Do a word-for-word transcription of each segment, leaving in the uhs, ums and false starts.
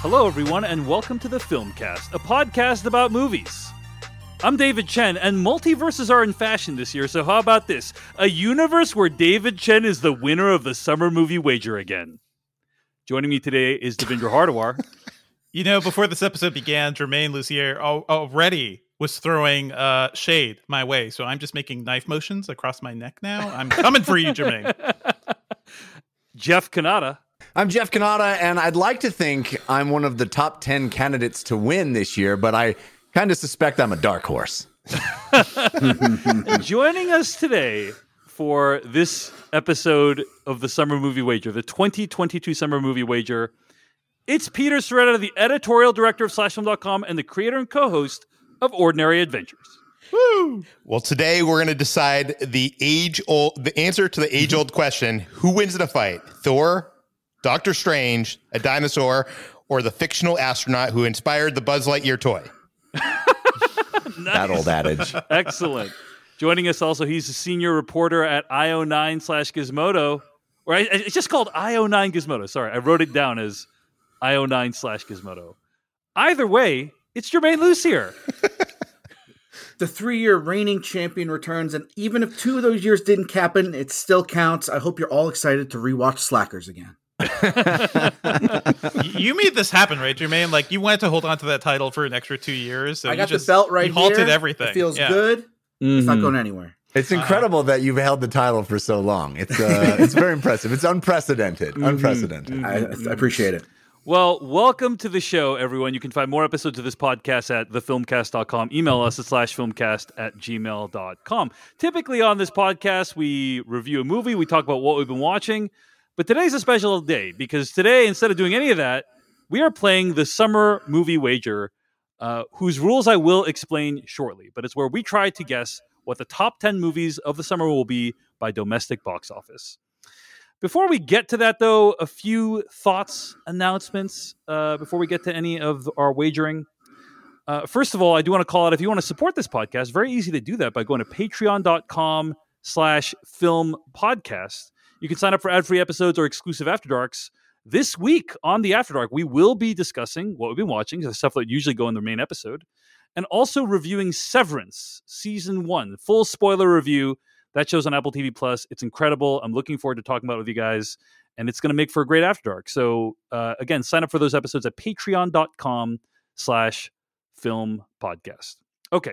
Hello, everyone, and welcome to the Filmcast, a podcast about movies. I'm David Chen, and multiverses are in fashion this year, so how about this? A universe where David Chen is the winner of the summer movie wager again. Joining me today is Devindra Hardawar. You know, before this episode began, Jermaine Lussier al- already was throwing uh, shade my way, so I'm just making knife motions across my neck now. I'm coming for you, Jermaine. Jeff Kanata. I'm Jeff Kanata, and I'd like to think I'm one of the top ten candidates to win this year, but I kind of suspect I'm a dark horse. Joining us today for this episode of the Summer Movie Wager, the twenty twenty-two Summer Movie Wager, it's Peter Sciretta, the editorial director of slash film dot com and the creator and co-host of Ordinary Adventures. Woo! Well, today we're going to decide the age-old, the answer to the age-old question: who wins in a fight, Thor, Doctor Strange, a dinosaur, or the fictional astronaut who inspired the Buzz Lightyear toy? Nice. That old adage. Excellent. Joining us also, he's a senior reporter at I O nine slash Gizmodo. Or I, it's just called I O nine Gizmodo. Sorry, I wrote it down as I O nine slash Gizmodo. Either way, it's Jermaine Lussier. The three-year reigning champion returns, and even if two of those years didn't happen, it still counts. I hope you're all excited to rewatch Slackers again. You made this happen, right, Jermaine? Like, you wanted to hold on to that title for an extra two years. So I you got just, the belt right you halted here. everything. It feels Yeah. good. Mm-hmm. It's not going anywhere. It's incredible uh, that you've held the title for so long. It's uh, it's very impressive. It's unprecedented. Mm-hmm. Unprecedented. Mm-hmm. I, I appreciate it. Well, welcome to the show, everyone. You can find more episodes of this podcast at the filmcast dot com. Email us at slash filmcast at gmail dot com. Typically on this podcast, we review a movie. We talk about what we've been watching. But today's a special day because today, instead of doing any of that, we are playing the Summer Movie Wager, uh, whose rules I will explain shortly. But it's where we try to guess what the top ten movies of the summer will be by domestic box office. Before we get to that, though, a few thoughts, announcements, uh, before we get to any of our wagering. Uh, first of all, I do want to call out, if you want to support this podcast, very easy to do that by going to patreon dot com slash film podcast. You can sign up for ad-free episodes or exclusive After Darks. This week on the After Dark, we will be discussing what we've been watching, the stuff that usually go in the main episode, and also reviewing Severance, Season one, full spoiler review. That show's on Apple T V Plus. It's incredible. I'm looking forward to talking about it with you guys, and it's going to make for a great After Dark. So, uh, again, sign up for those episodes at patreon dot com slash film podcast. Okay.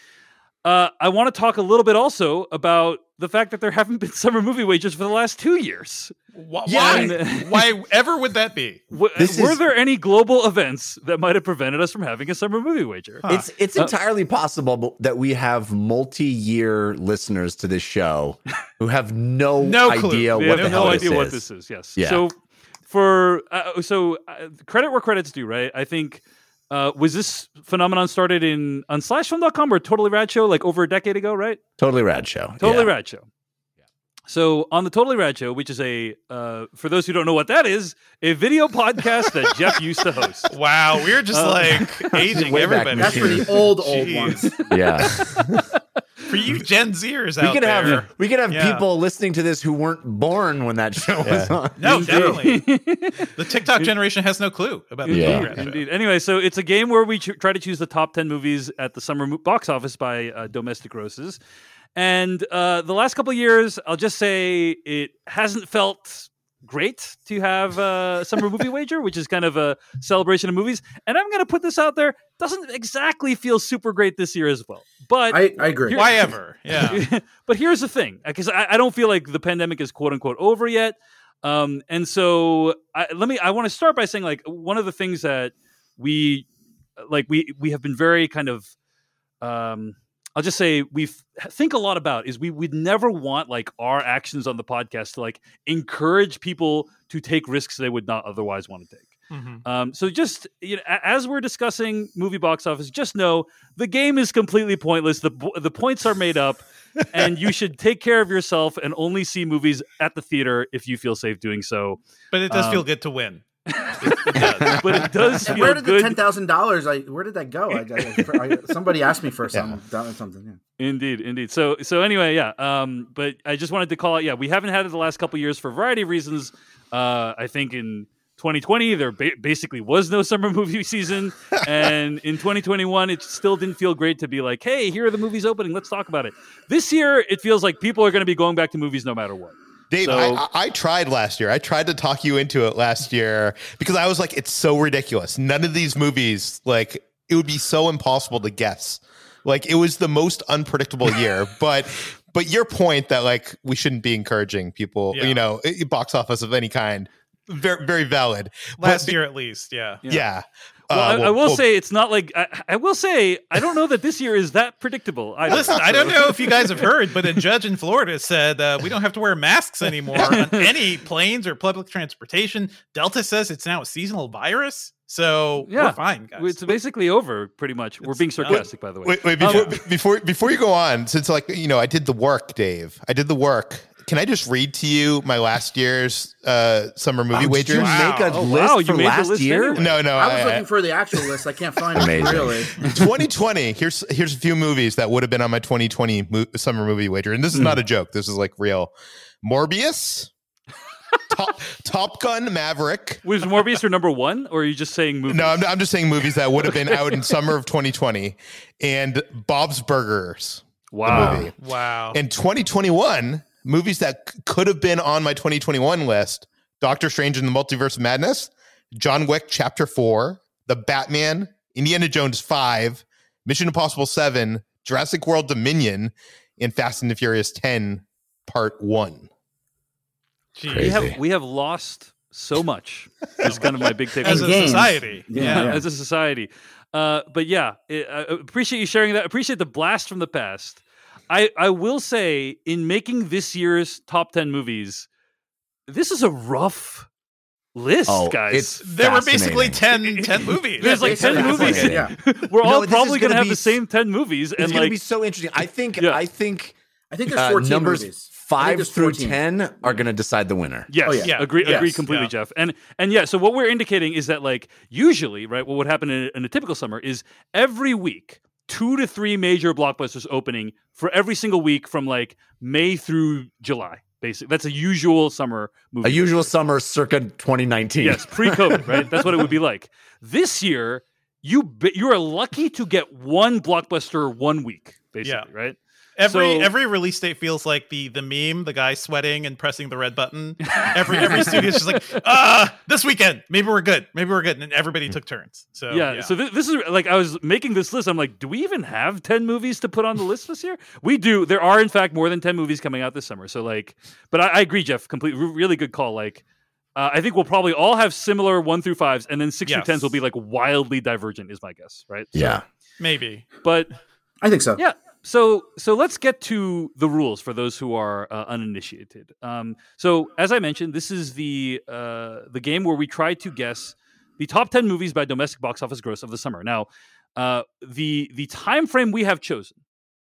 Uh, I want to talk a little bit also about the fact that there haven't been summer movie wagers for the last two years. Why? Yeah. Why ever would that be? W- This were is- there any global events that might have prevented us from having a summer movie wager? Huh. It's it's entirely possible that we have multi-year listeners to this show who have no, No clue. idea They what have the no hell idea this what is. this is. Yes. Yeah. So for uh, so uh, credit where credit's due, right? I think uh, was this phenomenon started in on slash film dot com or Totally Rad Show like over a decade ago, right? Totally Rad Show. Totally Yeah. Rad Show. So on the Totally Rad Show, which is a, uh, for those who don't know what that is, a video podcast that Jeff used to host. Wow, we're just Uh, like aging way back everybody. That's for the old, old Jeez. ones. Yeah. For you Gen Zers we out could there. have we could have Yeah. people listening to this who weren't born when that show was on. No, Me too. definitely. The TikTok generation has no clue about the Yeah. Totally Rad Show. Indeed. Anyway, so it's a game where we ch- try to choose the top ten movies at the summer mo- box office by uh, domestic grosses. And uh, the last couple of years, I'll just say it hasn't felt great to have a summer movie wager, which is kind of a celebration of movies. And I'm going to put this out there. Doesn't exactly feel super great this year as well. But I, I agree. Here- Why ever? Yeah. but here's the thing, because I, I don't feel like the pandemic is quote unquote over yet. Um, and so I, let me, I want to start by saying like one of the things that we, like we, we have been very kind of, um, I'll just say we think a lot about is we would never want like our actions on the podcast to like encourage people to take risks they would not otherwise want to take. Mhm. Um, so just you know, a- as we're discussing movie box office, just know the game is completely pointless. The the points are made up, and you should take care of yourself and only see movies at the theater if you feel safe doing so. But it does Um, feel good to win. It, it does. But it does And feel where did the good. ten thousand dollars? I where did that go? I, I, I, somebody asked me for some something. Yeah. Indeed, indeed. So, so anyway, yeah. Um, but I just wanted to call out. Yeah, we haven't had it the last couple of years for a variety of reasons. Uh, I think in twenty twenty, there ba- basically was no summer movie season. And in twenty twenty-one, it still didn't feel great to be like, hey, here are the movies opening. Let's talk about it. This year, it feels like people are going to be going back to movies no matter what. Dave, So- I, I I tried last year. I tried to talk you into it last year because I was like, it's so ridiculous. None of these movies, like, it would be so impossible to guess. Like, it was the most unpredictable year. But but your point that, like, we shouldn't be encouraging people, Yeah. you know, i- box office of any kind, very, very valid. Last But- year, at least. Yeah. Yeah. Well, Uh, I, I well- will well, say it's not like I, I will say I don't know that this year is that predictable. Either. Listen, I don't know if you guys have heard, but a judge in Florida said uh, we don't have to wear masks anymore on any planes or public transportation. Delta says it's now a seasonal virus, so Yeah. we're fine, guys. It's basically over, pretty much. We're It's being done. sarcastic, by the way. Wait, wait Um, before, before before you go on, since like you know, I did the work, Dave. I did the work. Can I just read to you my last year's uh, summer movie Oh, did wagers? you make a Oh, list wow, you for made the last list year? anyway. No, no. I was I- looking for the actual list. I can't find it Amazing. really. twenty twenty. Here's here's a few movies that would have been on my twenty twenty mo- summer movie wager, and this is not a joke. This is like real. Morbius, Top, Top Gun Maverick. Was Morbius your number one, or are you just saying movies? No, I'm, I'm just saying movies that would have been out in summer of twenty twenty, and Bob's Burgers. the Wow. movie. wow. In twenty twenty-one, movies that c- could have been on my twenty twenty-one list: Doctor Strange and the Multiverse of Madness, John Wick Chapter Four, The Batman, Indiana Jones Five, Mission Impossible Seven, Jurassic World Dominion, and Fast and the Furious Ten Part One. Jeez. We Crazy. have we have lost so much. Is kind of my big takeaway. As a games. society. Yeah. Yeah. as a society. Uh, but yeah, it, I appreciate you sharing that. Appreciate the blast from the past. I, I will say, in making this year's top ten movies, this is a rough list, Oh, guys. it's There were basically fascinating. ten, ten movies. There's like ten Basically, movies. yeah. We're No, all this probably is going to gonna have be the s- same ten movies, It's and going to like be so interesting. I think. Yeah. I think I think there's uh, fourteen numbers movies. I think five there's through fourteen. ten are going to decide the winner. yes, Oh, yeah. Yeah. agree, Yes. agree completely, Yeah. Jeff. And and yeah, so what we're indicating is that like usually, right, what would happen in, in a typical summer is every week two to three major blockbusters opening for every single week from like May through July. Basically, that's a usual summer movie. A usual summer circa twenty nineteen. Yes, pre-COVID, right? That's what it would be like. This year, you be, you are lucky to get one blockbuster one week, basically, Yeah. right? Every So- every release date feels like the the meme, the guy sweating and pressing the red button. Every every studio's just like, ah, this weekend, maybe we're good, maybe we're good, and everybody took turns. So yeah, yeah, so th- this is like I was making this list. I'm like, do we even have ten movies to put on the list this year? We do. There are in fact more than ten movies coming out this summer. So like, but I, I agree, Jeff. Complete, re- really good call. Like, uh, I think we'll probably all have similar one through fives, and then six Yes. through tens will be like wildly divergent. Is my guess, right? So- Yeah. maybe. but I think so. yeah. So so let's get to the rules for those who are uh, uninitiated. Um, so as I mentioned, this is the uh, the game where we try to guess the top ten movies by domestic box office gross of the summer. Now, uh, the the time frame we have chosen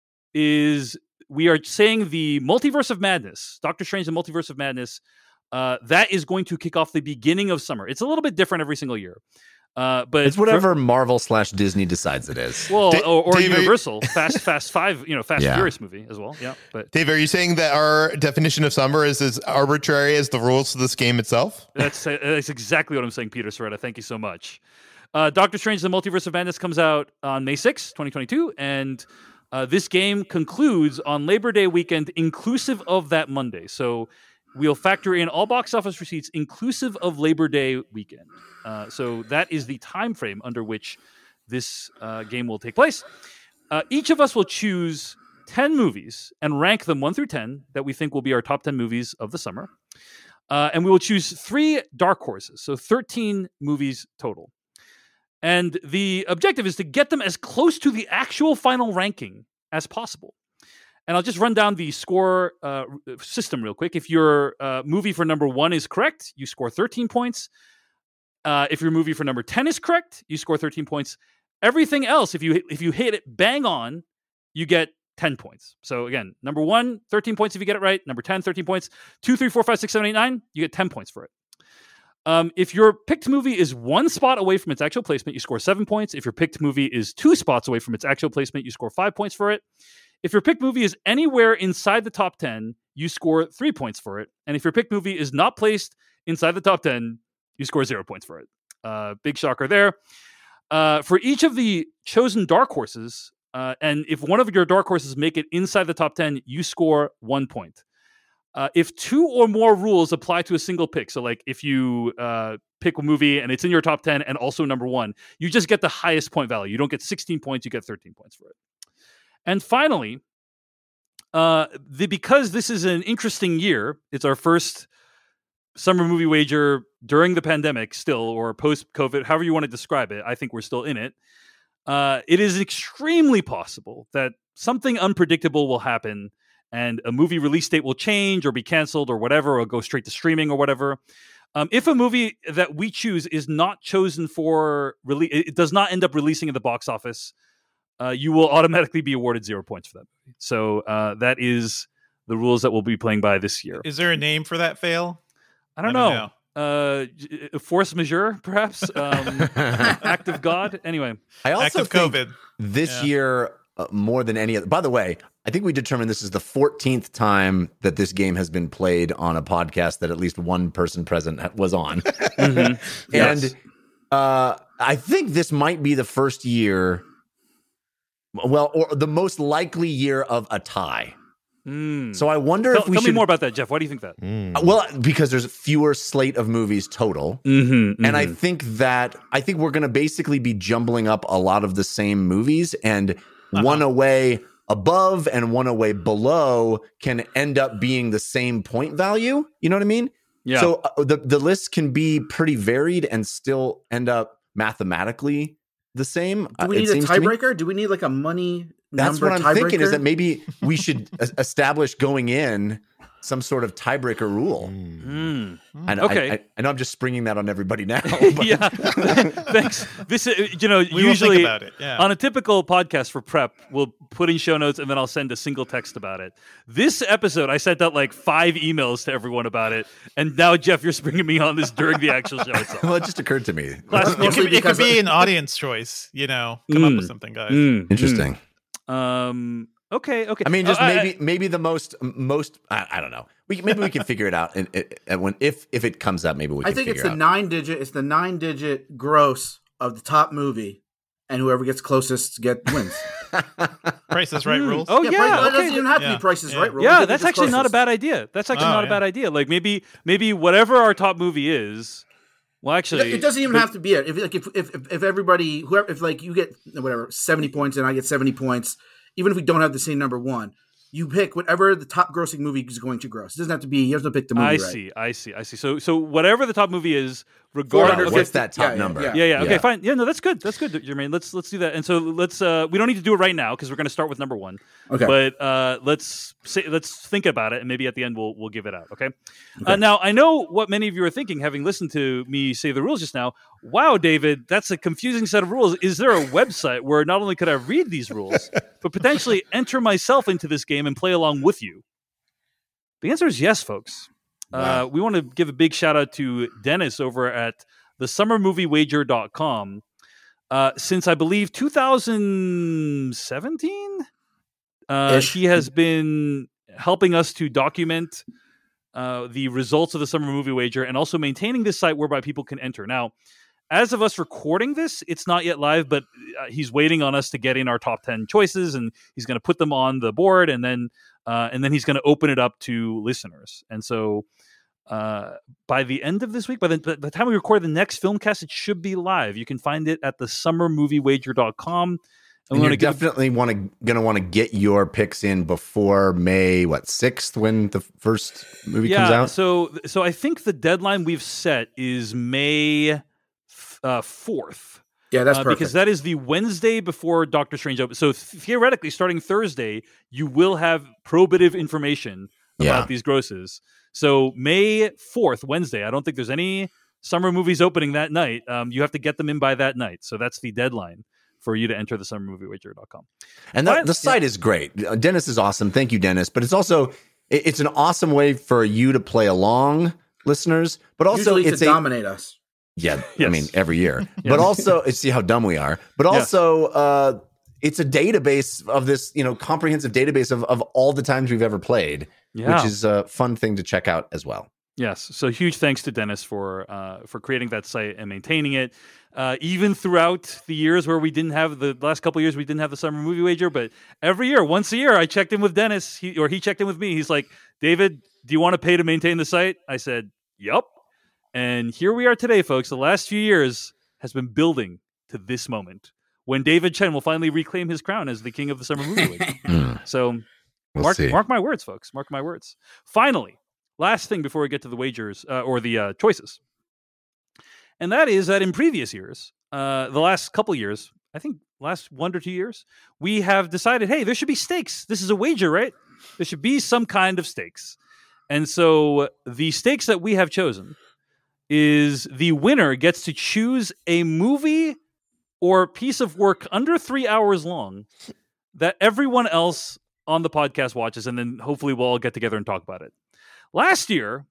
is we are saying the Multiverse of Madness, Doctor Strange: The Multiverse of Madness. Uh, that is going to kick off the beginning of summer. It's a little bit different every single year, uh, but It's whatever Marvel slash Disney decides it is. well, Da- or, or Dave, are you- Universal, Fast Fast Five, you know, Fast Yeah. Furious movie as well. Yeah, but Dave, are you saying that our definition of summer is as arbitrary as the rules of this game itself? that's that's exactly what I'm saying, Peter Soretta. Thank you so much. Uh, Doctor Strange: The Multiverse of Madness comes out on May sixth, twenty twenty-two, and uh, this game concludes on Labor Day weekend, inclusive of that Monday. So we'll factor in all box office receipts, inclusive of Labor Day weekend. Uh, so that is the time frame under which this uh, game will take place. Uh, each of us will choose ten movies and rank them one through ten that we think will be our top ten movies of the summer. Uh, and we will choose three dark horses, so thirteen movies total. And the objective is to get them as close to the actual final ranking as possible. And I'll just run down the score uh, system real quick. If your uh, movie for number one is correct, you score thirteen points. Uh, if your movie for number ten is correct, you score thirteen points. Everything else, if you if you hit it bang on, you get ten points. So again, number one, thirteen points if you get it right. Number ten, thirteen points. Two, three, four, five, six, seven, eight, nine, you get ten points for it. Um, if your picked movie is one spot away from its actual placement, you score seven points. If your picked movie is two spots away from its actual placement, you score five points for it. If your picked movie is anywhere inside the top ten, you score three points for it. And if your picked movie is not placed inside the top ten, You score zero points for it. Uh, big shocker there. Uh, for each of the chosen dark horses, uh, and if one of your dark horses make it inside the top ten, you score one point. Uh, if two or more rules apply to a single pick, so like if you uh, pick a movie and it's in your top ten and also number one, you just get the highest point value. You don't get sixteen points, you get thirteen points for it. And finally, uh, the, because this is an interesting year, it's our first summer movie wager during the pandemic still, or post-COVID, however you want to describe it. I think we're still in it. Uh, it is extremely possible that something unpredictable will happen and a movie release date will change or be canceled or whatever, or go straight to streaming or whatever. Um, if a movie that we choose is not chosen for release, it does not end up releasing in the box office, uh, you will automatically be awarded zero points for that movie. So uh, that is the rules that we'll be playing by this year. Is there a name for that fail? I don't, I don't know. know. Uh, force majeure, perhaps. Um, act of God. Anyway, I also Act of think COVID. this Yeah. year, uh, more than any other. By the way, I think we determined this is the fourteenth time that this game has been played on a podcast that at least one person present ha- was on. mm-hmm. And Yes. uh, I think this might be the first year, well, or the most likely year of a tie. Mm. So I wonder tell, if we tell should. me more about that, Jeff. Why do you think that? Mm. Uh, Well, because there's fewer slate of movies total. Mm-hmm, And I think that I think we're going to basically be jumbling up a lot of the same movies, and Uh-huh. one away above and one away below can end up being the same point value. You know what I mean? yeah. So uh, the the list can be pretty varied and still end up mathematically the same. Do we uh, it need a seems to me. tiebreaker? Do we need like a money That's number what I'm tiebreaker? thinking, is that maybe we should e- establish going in some sort of tiebreaker rule. Mm. I, know, Okay. I, I, I know I'm just springing that on everybody now. But yeah. Thanks. This is, you know, We will think usually about it. Yeah. on a typical podcast for prep, we'll put in show notes and then I'll send a single text about it. This episode, I sent out like five emails to everyone about it, and now Jeff, you're springing me on this during the actual show itself. well, it just occurred to me. Classic. it, Mostly could, it could because be an audience choice. You know, come up Mm. with something, guys. Mm, Interesting. mm. Um. Okay. Okay. I mean, just Uh, I- maybe maybe the most most I, I don't know. We maybe we can figure it out, and, and, and when if if it comes up, maybe we. Can I think it's figure the out. nine digit. It's the nine digit gross of the top movie, and whoever gets closest get wins. Price is Right Mm. rules. Oh yeah, yeah. Price- it okay. doesn't even have to Yeah. be prices Yeah. right. Rules. Yeah, Whoever that's gets actually not a closest. bad idea. That's actually Oh, not a yeah. bad idea. Like maybe maybe whatever our top movie is. Well, actually, It doesn't even but- have to be it. If like if if if everybody whoever if like you get whatever seventy points and I get seventy points, even if we don't have the same number one, you pick whatever the top grossing movie is going to gross. It doesn't have to be. You have to pick the movie. I right. see. I see. I see. So so whatever the top movie is, Or regardless. what's Okay. that top Yeah, number? yeah, Yeah, yeah. Okay, Yeah. fine. Yeah, no, that's good. That's good, Jermaine. Let's let's do that. And so let's. Uh, we don't need to do it right now because we're going to start with number one. Okay. But uh, let's say, let's think about it, and maybe at the end we'll we'll give it out. Okay. Uh, now I know what many of you are thinking, having listened to me say the rules just now. Wow, David, that's a confusing set of rules. Is there a website where not only could I read these rules, but potentially enter myself into this game and play along with you? The answer is yes, folks. Uh, we want to give a big shout out to Dennis over at the summer movie wager dot com. Uh, since I believe two thousand seventeen, uh, Ish. he has been helping us to document uh, the results of the summer movie wager and also maintaining this site whereby people can enter. Now, as of us recording this, it's not yet live, but uh, he's waiting on us to get in our top ten choices, and he's going to put them on the board, and then uh, and then he's going to open it up to listeners. And so, uh, by the end of this week, by the, by the time we record the next Filmcast, it should be live. You can find it at the summer movie wager dot com. And we you're wanna give- definitely want to going to want to get your picks in before May what sixth when the first movie yeah, comes out. so so I think the deadline we've set is May uh, fourth. Yeah, that's Uh, perfect. because that is the Wednesday before Doctor Strange opens. So theoretically, starting Thursday, you will have probative information about Yeah. these grosses. So May fourth, Wednesday. I don't think there's any summer movies opening that night. Um, you have to get them in by that night. So that's the deadline for you to enter the summer movie wager dot com. And the, Fine. the site is great. Uh, Dennis is awesome. Thank you, Dennis. But it's also it- it's an awesome way for you to play along, listeners. But also Usually it's to a dominate us. yeah. I Yes. mean every year. But also see how dumb we are. But also uh, it's a database of this you know comprehensive database of of all the times we've ever played, Yeah. which is a fun thing to check out as well. Yes. So huge thanks to Dennis for uh, for creating that site and maintaining it. Uh, even throughout the years where we didn't have the last couple of years, we didn't have the summer movie wager, but every year, once a year, I checked in with Dennis, he, or he checked in with me. He's like, David, do you want to pay to maintain the site? I said, yup. And here we are today, folks. The last few years has been building to this moment when David Chen will finally reclaim his crown as the king of the summer movie wager. So We'll mark, see. mark my words, folks. Mark my words. Finally, last thing before we get to the wagers uh, or the uh, choices. And that is that in previous years, uh, the last couple years, I think last one to two years, we have decided, hey, there should be stakes. This is a wager, right? There should be some kind of stakes. And so the stakes that we have chosen is the winner gets to choose a movie or piece of work under three hours long that everyone else on the podcast watches, and then hopefully we'll all get together and talk about it. Last year,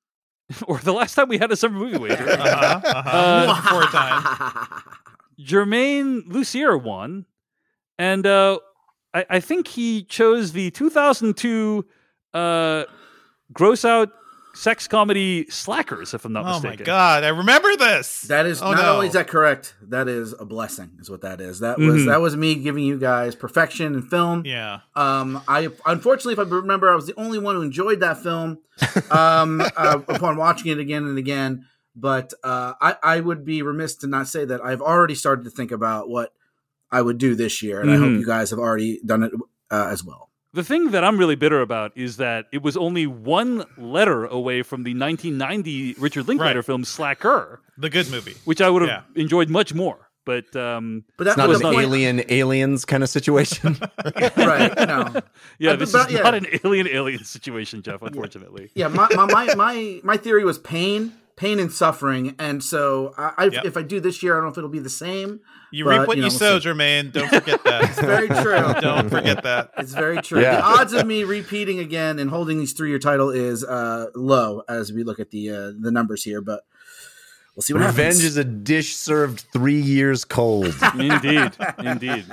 or the last time we had a summer movie wager, Uh-huh, uh-huh. Uh, Four times. Jermaine Lucier won, and uh, I, I think he chose the two thousand two uh, gross out sex comedy Slackers, if I'm not Oh mistaken. my god, I remember this. That is Oh, not no. only is that correct, that is a blessing, is what that is. That was Mhm. that was me giving you guys perfection in film. Yeah. Um, I unfortunately, if I remember, I was the only one who enjoyed that film um, uh, upon watching it again and again. But uh, I, I would be remiss to not say that I've already started to think about what I would do this year, and I Mhm. hope you guys have already done it uh, as well. The thing that I'm really bitter about is that it was only one letter away from the nineteen ninety Richard Linklater Right. film Slacker, The good movie. which I would have Yeah. enjoyed much more. But um, But that's It's not the an point. alien aliens kind of situation. Right? No. yeah, Uh, this but- is yeah. not an alien alien situation, Jeff. Unfortunately. Yeah, my, my my my my theory was pain, pain and suffering, and so I, I Yep. if I do this year, I don't know if it'll be the same. You But, reap what you you, know, sow, we'll see. Jermaine. Don't forget that. It's very true. Don't forget that. It's very true. Yeah. The odds of me repeating again and holding these three-year title is uh, low as we look at the uh, the numbers here, but we'll see what Revenge happens. is a dish served three years cold. Indeed, indeed.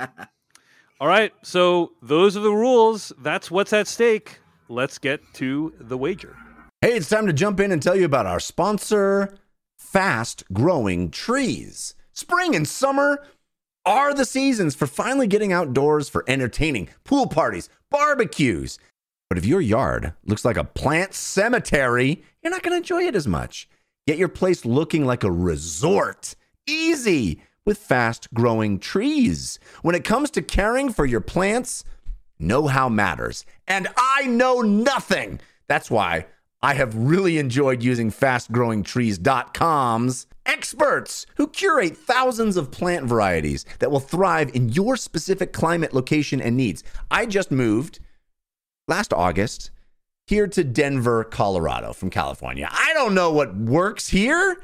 All right, so those are the rules. That's what's at stake. Let's get to the wager. Hey, it's time to jump in and tell you about our sponsor, Fast Growing Trees. Spring and summer are the seasons for finally getting outdoors for entertaining, pool parties, barbecues. But if your yard looks like a plant cemetery, you're not going to enjoy it as much. Get your place looking like a resort. Easy with Fast Growing Trees. When it comes to caring for your plants, know-how matters. And I know nothing. That's why I have really enjoyed using fast growing trees dot com's experts who curate thousands of plant varieties that will thrive in your specific climate, location, and needs. I just moved last August here to Denver, Colorado from California. I don't know what works here,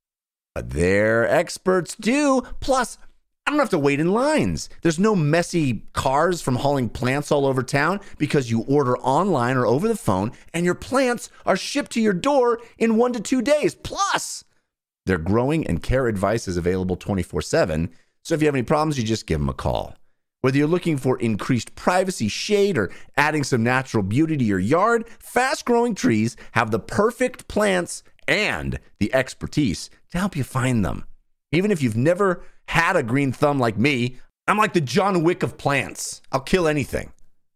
but their experts do. Plus, I don't have to wait in lines. There's no messy cars from hauling plants all over town because you order online or over the phone and your plants are shipped to your door in one to two days. Plus, their growing and care advice is available twenty-four seven. So if you have any problems, you just give them a call. Whether you're looking for increased privacy, shade, or adding some natural beauty to your yard, Fast Growing Trees have the perfect plants and the expertise to help you find them. Even if you've never had a green thumb like me, I'm like the John Wick of plants. I'll kill anything.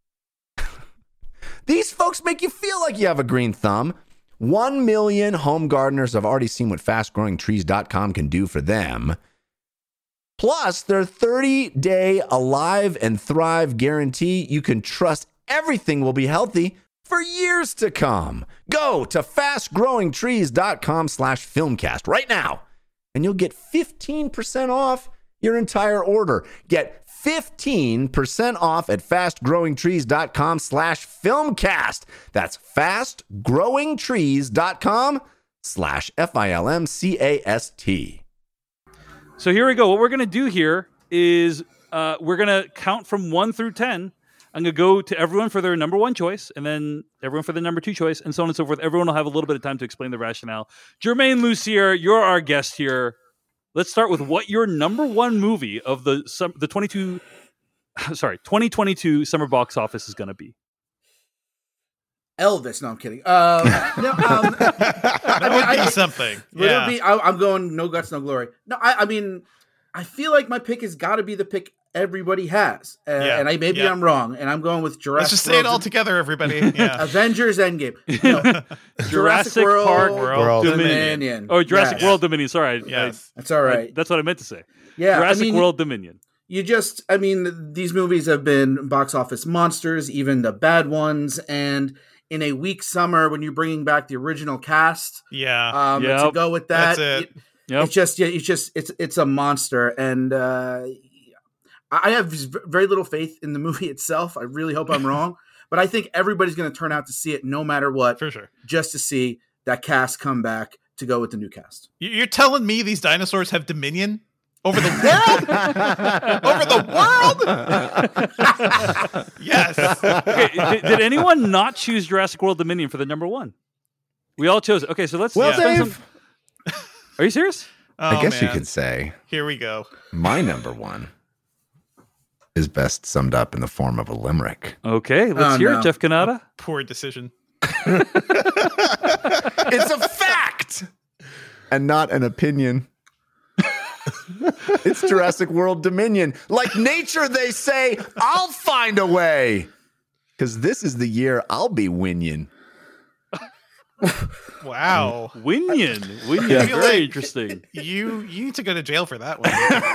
These folks make you feel like you have a green thumb. One million home gardeners have already seen what fast growing trees dot com can do for them. Plus, their thirty-day Alive and Thrive guarantee, you can trust everything will be healthy for years to come. Go to fast growing trees dot com slash filmcast right now, and you'll get fifteen percent off your entire order. Get fifteen percent off at fast growing trees dot com slash filmcast. That's fast growing trees dot com slash F I L M C A S T. So here we go. What we're going to do here is uh, we're going to count from one through ten. I'm going to go to everyone for their number one choice, and then everyone for the number two choice, and so on and so forth. Everyone will have a little bit of time to explain the rationale. Jermaine Lucier, you're our guest here. Let's start with what your number one movie of the sum, the twenty-two, sorry, twenty twenty-two summer box office is going to be. Elvis. No, I'm kidding. Um, no, um, That I mean, would be I- something. Would Yeah. it be? I, I'm going no guts, no glory. No, I, I mean, I feel like my pick has got to be the pick everybody has, uh, Yeah, and I maybe yeah. I'm wrong, and I'm going with Jurassic. Let's just say it World all Dom- together, everybody. Yeah. Avengers Endgame. No, Jurassic Park World Dominion. Dominion. Oh, Jurassic Yes. World Dominion. Sorry, I- Yes. That's all I- right. that's what I meant to say. Yeah, Jurassic I mean, World Dominion. you just, I mean, these movies have been box office monsters, even the bad ones, and in a weak summer when you're bringing back the original cast, Yeah. um, Yep. to go with that, That's it. Yep. it's just, yeah, it's just, it's, it's a monster, and uh, I have very little faith in the movie itself. I really hope I'm wrong, but I think everybody's going to turn out to see it no matter what, For sure. just to see that cast come back to go with the new cast. You- You're telling me these dinosaurs have dominion over the world? Over the world? Yes. Okay, did, did anyone not choose Jurassic World Dominion for the number one? We all chose it. Okay, so let's. Well, let's spend Dave, some- Are you serious? I Oh, guess you man. could say Here we go. my number one is best summed up in the form of a limerick. Okay, let's Oh, hear no. it, Jeff Kanata. Poor decision. It's a fact and not an opinion. It's Jurassic World Dominion. Like nature, they say, I'll find a way. Because this is the year I'll be winning. Wow. Winion. Winion. I Very feel like- interesting. You you need to go to jail for that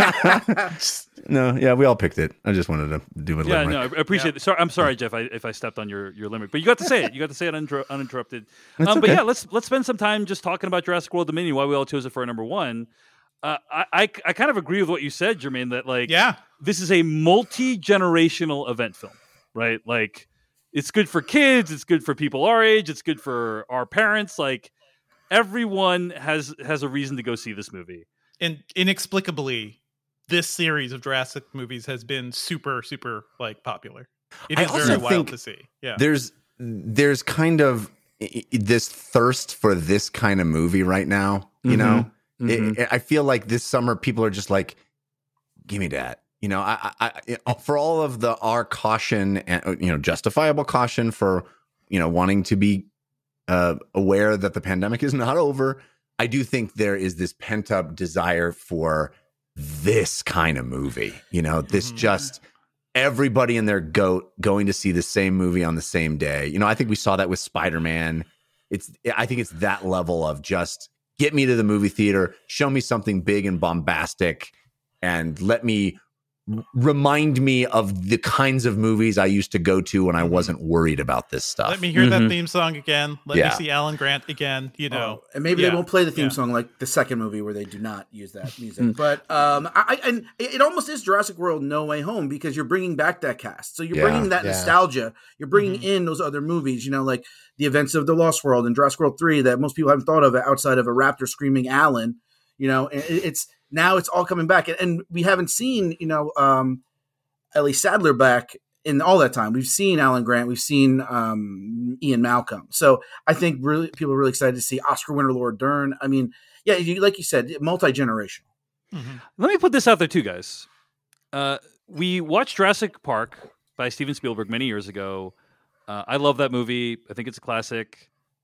one. No, yeah, we all picked it. I just wanted to do a Yeah, limerick. no, I appreciate it. Sorry, I'm sorry, Jeff, I, if I stepped on your, your limerick, but you got to say it. You got to say it uninter- uninterrupted. That's Um, But okay. yeah, let's let's spend some time just talking about Jurassic World Dominion. Why we all chose it for our number one. Uh, I, I I kind of agree with what you said, Jermaine. That like, Yeah. this is a multi generational event film, right? Like, it's good for kids, it's good for people our age, it's good for our parents. Like, everyone has has a reason to go see this movie. And inexplicably, this series of Jurassic movies has been super, super like popular. It I is also very wild think to see. Yeah. There's there's kind of i- i- this thirst for this kind of movie right now. You know, Mhm. It- I feel like this summer people are just like, "Give me that." You know, I, I, I for all of the our caution and you know justifiable caution for you know wanting to be uh, aware that the pandemic is not over. I do think there is this pent up desire for this kind of movie. You know, this Mhm. just everybody and their goat going to see the same movie on the same day. You know, I think we saw that with Spider-Man. It's I think it's that level of just get me to the movie theater, show me something big and bombastic, and let me r- remind me of the kinds of movies I used to go to when I wasn't worried about this stuff. Let me hear Mhm. that theme song again. Let Yeah. me see Alan Grant again. You know, Oh, and maybe Yeah. they won't play the theme Yeah. song like the second movie where they do not use that music. But um, I, I and it it almost is Jurassic World No Way Home because you're bringing back that cast. So you're Yeah, bringing that yeah. nostalgia. You're bringing Mhm. in those other movies. You know, like the events of the Lost World and Jurassic World Three that most people haven't thought of outside of a raptor screaming Alan. You know, and it- it's now it's all coming back, and, and we haven't seen you know um, Ellie Sadler back in all that time. We've seen Alan Grant, we've seen um, Ian Malcolm. So I think really people are really excited to see Oscar winner Laura Dern. I mean, yeah, you, like you said, multi generational. Mhm. Let me put this out there too, guys. Uh, we watched Jurassic Park by Steven Spielberg many years ago. Uh, I love that movie. I think it's a classic.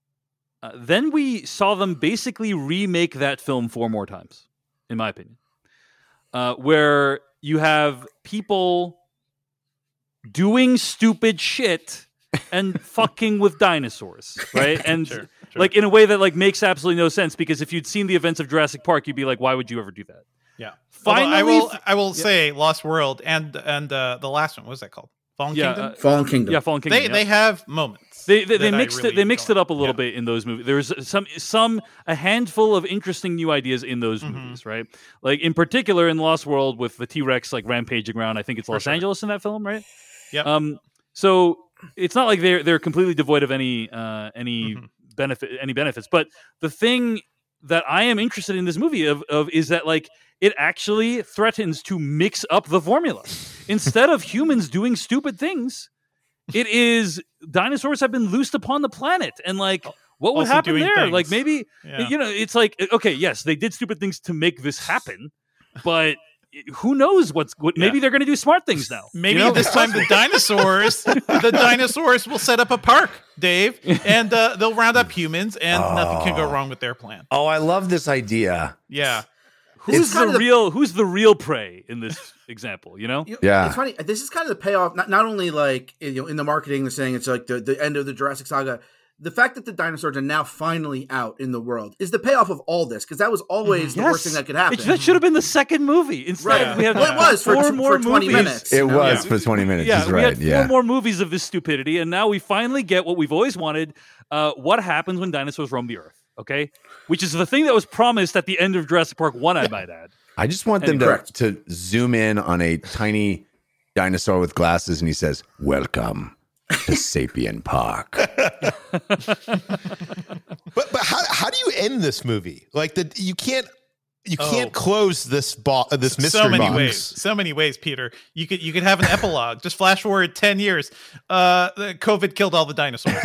Uh, then we saw them basically remake that film four more times, in my opinion, uh, where you have people doing stupid shit and fucking with dinosaurs, right? And Sure, sure. like in a way that like makes absolutely no sense because if you'd seen the events of Jurassic Park, you'd be like, why would you ever do that? Yeah. Finally, Although I will. f- I will Yeah. say Lost World and and uh, the last one. What was that called? Fallen Yeah, Kingdom. uh, Fallen Kingdom. yeah, Fallen Kingdom. they yeah. they have moments. They they, they that I mixed really it. They mixed it enjoy. up a little Yeah. bit in those movies. There's some some a handful of interesting new ideas in those Mhm. movies, right? Like in particular in Lost World with the T Rex like rampaging around. I think it's For Los sure. Angeles in that film, right? Yep. Um. So it's not like they're they're completely devoid of any uh any Mhm. benefit any benefits. But the thing that I am interested in this movie of of is that like it actually threatens to mix up the formula instead of humans doing stupid things. It is dinosaurs have been loosed upon the planet, and like, what would Also happen doing there? Like, things. maybe Yeah. you know, it's like, okay, yes, they did stupid things to make this happen, but who knows what's what? Maybe Yeah. they're going to do smart things now. Maybe you know? this time the dinosaurs, the dinosaurs will set up a park, Dave, and uh, they'll round up humans, and nothing can go wrong with their plan. Oh, I love this idea. Yeah. Who's It's kind the of the- real? Who's the real prey in this example? You know. You- Yeah. it's funny. This is kind of the payoff. Not, not only like you know in the marketing, they're saying it's like the, the end of the Jurassic Saga. The fact that the dinosaurs are now finally out in the world is the payoff of all this, because that was always the worst thing that could happen. It, that should have been the second movie. Instead, Right. we had Well, it was for four t- more for twenty movies. minutes. It you know? was Yeah. for twenty minutes. Yeah, He's we right. had four Yeah. more movies of this stupidity, and now we finally get what we've always wanted. Uh, what happens when dinosaurs roam the earth? Okay, which is the thing that was promised at the end of Jurassic Park One. I might add. I just want them to, Correct. to zoom in on a tiny dinosaur with glasses, and he says, "Welcome to Sapien Park." But but how how do you end this movie? Like the you can't you can't Oh. close this bo- uh, this mystery So many box. ways. So many ways, Peter. You could you could have an epilogue. Just flash forward ten years. Uh, the COVID killed all the dinosaurs.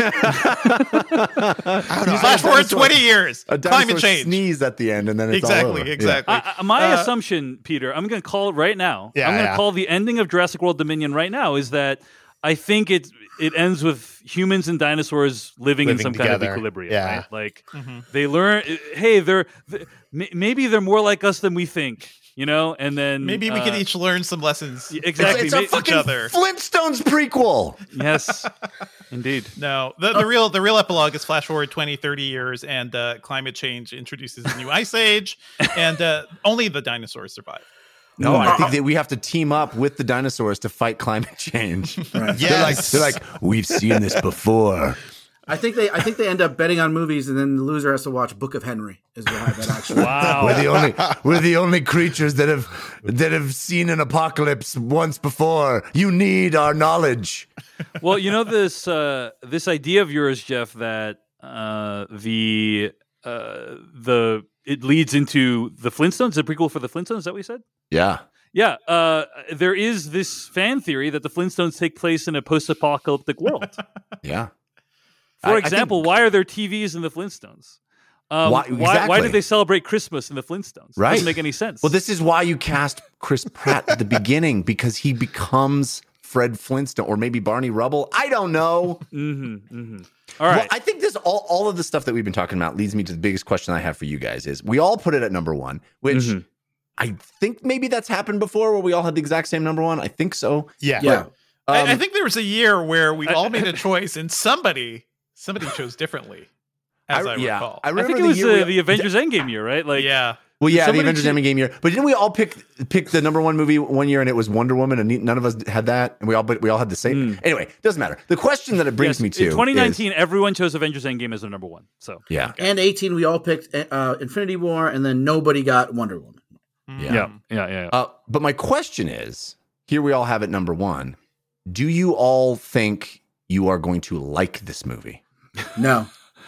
Flash forward twenty years. A dinosaur Climate change. sneeze at the end, and then it's all Exactly. over. Yeah. Exactly. I, I- my Uh, assumption, Peter, I'm going to call it right now. Yeah, I'm going to yeah. call the ending of Jurassic World Dominion right now is that I think it it ends with humans and dinosaurs living, in Living some kind of together. equilibrium. Yeah. Right? Like Mhm. they learn. Hey, they're th- m- maybe they're more like us than we think. You know, and then Maybe we uh, can each learn some lessons. y- It's, exactly. it's a ma- fucking other. Flintstones prequel. yes, indeed. No, the, the real the real epilogue is flash forward twenty, thirty years, and uh, climate change introduces a new ice age, and uh, only the dinosaurs survive. No, I Uh, think that we have to team up with the dinosaurs to fight climate change. They're like, Yes. they're like, we've seen this before. I think they I think they end up betting on movies, and then the loser has to watch Book of Henry. Is what that actually. Wow. We're the only we're the only creatures that have that have seen an apocalypse once before. You need our knowledge. Well, you know this uh, this idea of yours, Jeff, that uh, the uh, the it leads into the Flintstones, the prequel for the Flintstones. Is that what you said? Yeah. Yeah, uh, there is this fan theory that the Flintstones take place in a post-apocalyptic world. Yeah. For I- I example, think- why are there T Vs in the Flintstones? Um, Why- why, why exactly. did they celebrate Christmas in the Flintstones? Right. Doesn't make any sense. Well, this is why you cast Chris Pratt at the beginning, because he becomes Fred Flintstone or maybe Barney Rubble. I don't know. hmm hmm All right. Well, I think this all, all of the stuff that we've been talking about leads me to the biggest question I have for you guys is we all put it at number one, which Mhm. I think maybe that's happened before where we all had the exact same number one. I think so. Yeah. Yeah. I, I Um, think there was a year where we all made a choice, and somebody somebody chose differently. As I, yeah, recall. I I remember think it the was year uh, we- the Avengers Endgame year, right? Like, yeah. Well, yeah, the somebody Avengers cho- Endgame year. But didn't we all pick pick the number one movie one year and it was Wonder Woman and ne- none of us had that and we all but we all had the same. Anyway, doesn't matter. The question that it brings yes, me to in twenty nineteen, is- everyone chose Avengers Endgame as their number one. So yeah, And eighteen, we all picked uh, Infinity War, and then nobody got Wonder Woman. Yeah. yeah, yeah, yeah. Uh, but my question is, here we all have it number one. Do you all think you are going to like this movie? No.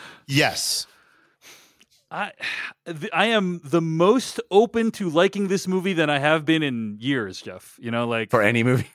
Yes. I, th- I am the most open to liking this movie than I have been in years, Jeff. You know, like For any movie?